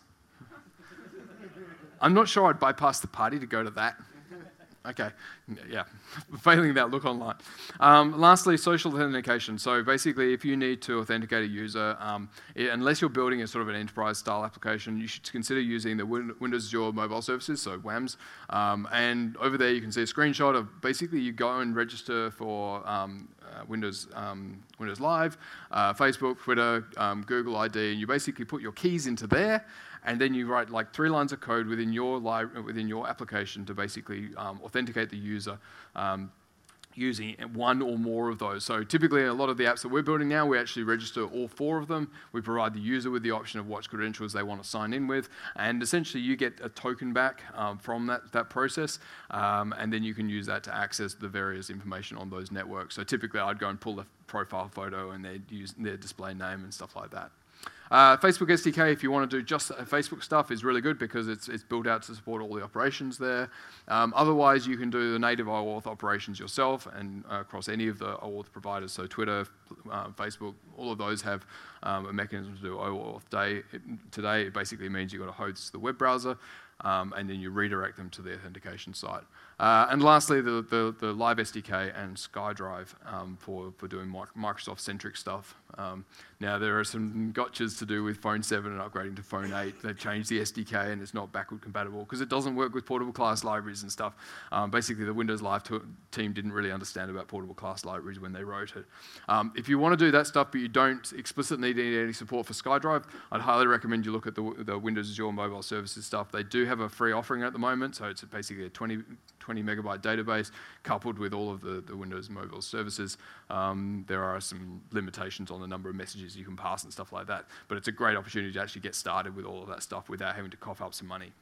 I'm not sure I'd bypass the party to go to that. Okay, yeah, failing that, look online. Um, lastly, social authentication. So basically, if you need to authenticate a user, um, it, unless you're building a sort of an enterprise-style application, you should consider using the Win Windows Azure mobile services, so WAMs. Um, and over there, you can see a screenshot of basically you go and register for um, uh, Windows um, Windows Live, uh, Facebook, Twitter, um, Google I D, and you basically put your keys into there. And then you write like three lines of code within your li within your application to basically um, authenticate the user um, using one or more of those. So typically, a lot of the apps that we're building now, we actually register all four of them. We provide the user with the option of what credentials they want to sign in with, and essentially you get a token back um, from that that process, um, and then you can use that to access the various information on those networks. So typically, I'd go and pull the profile photo and they'd use their display name and stuff like that. Uh, Facebook S D K, if you want to do just Facebook stuff, is really good because it's, it's built out to support all the operations there. Um, otherwise, you can do the native OAuth operations yourself and uh, across any of the OAuth providers. So Twitter, uh, Facebook, all of those have um, a mechanism to do OAuth day. It, today, it basically means you've got to host the web browser, um, and then you redirect them to the authentication site. Uh, and lastly, the, the, the Live S D K and SkyDrive um, for, for doing Microsoft-centric stuff. Um, now, there are some gotchas to do with Phone seven and upgrading to Phone eight. They've changed the S D K and it's not backward compatible because it doesn't work with portable class libraries and stuff. Um, basically, the Windows Live team didn't really understand about portable class libraries when they wrote it. Um, if you want to do that stuff but you don't explicitly need any support for SkyDrive, I'd highly recommend you look at the, the Windows Azure mobile services stuff. They do have a free offering at the moment, so it's basically a twenty megabyte database coupled with all of the, the Windows mobile services. Um, there are some limitations on the number of messages you can pass and stuff like that, but it's a great opportunity to actually get started with all of that stuff without having to cough up some money.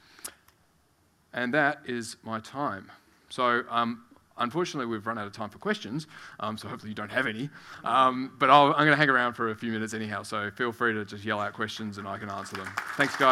And that is my time. So um, unfortunately, we've run out of time for questions, um, so hopefully you don't have any. Um, but I'll, I'm going to hang around for a few minutes anyhow, so feel free to just yell out questions and I can answer them. Thanks, guys.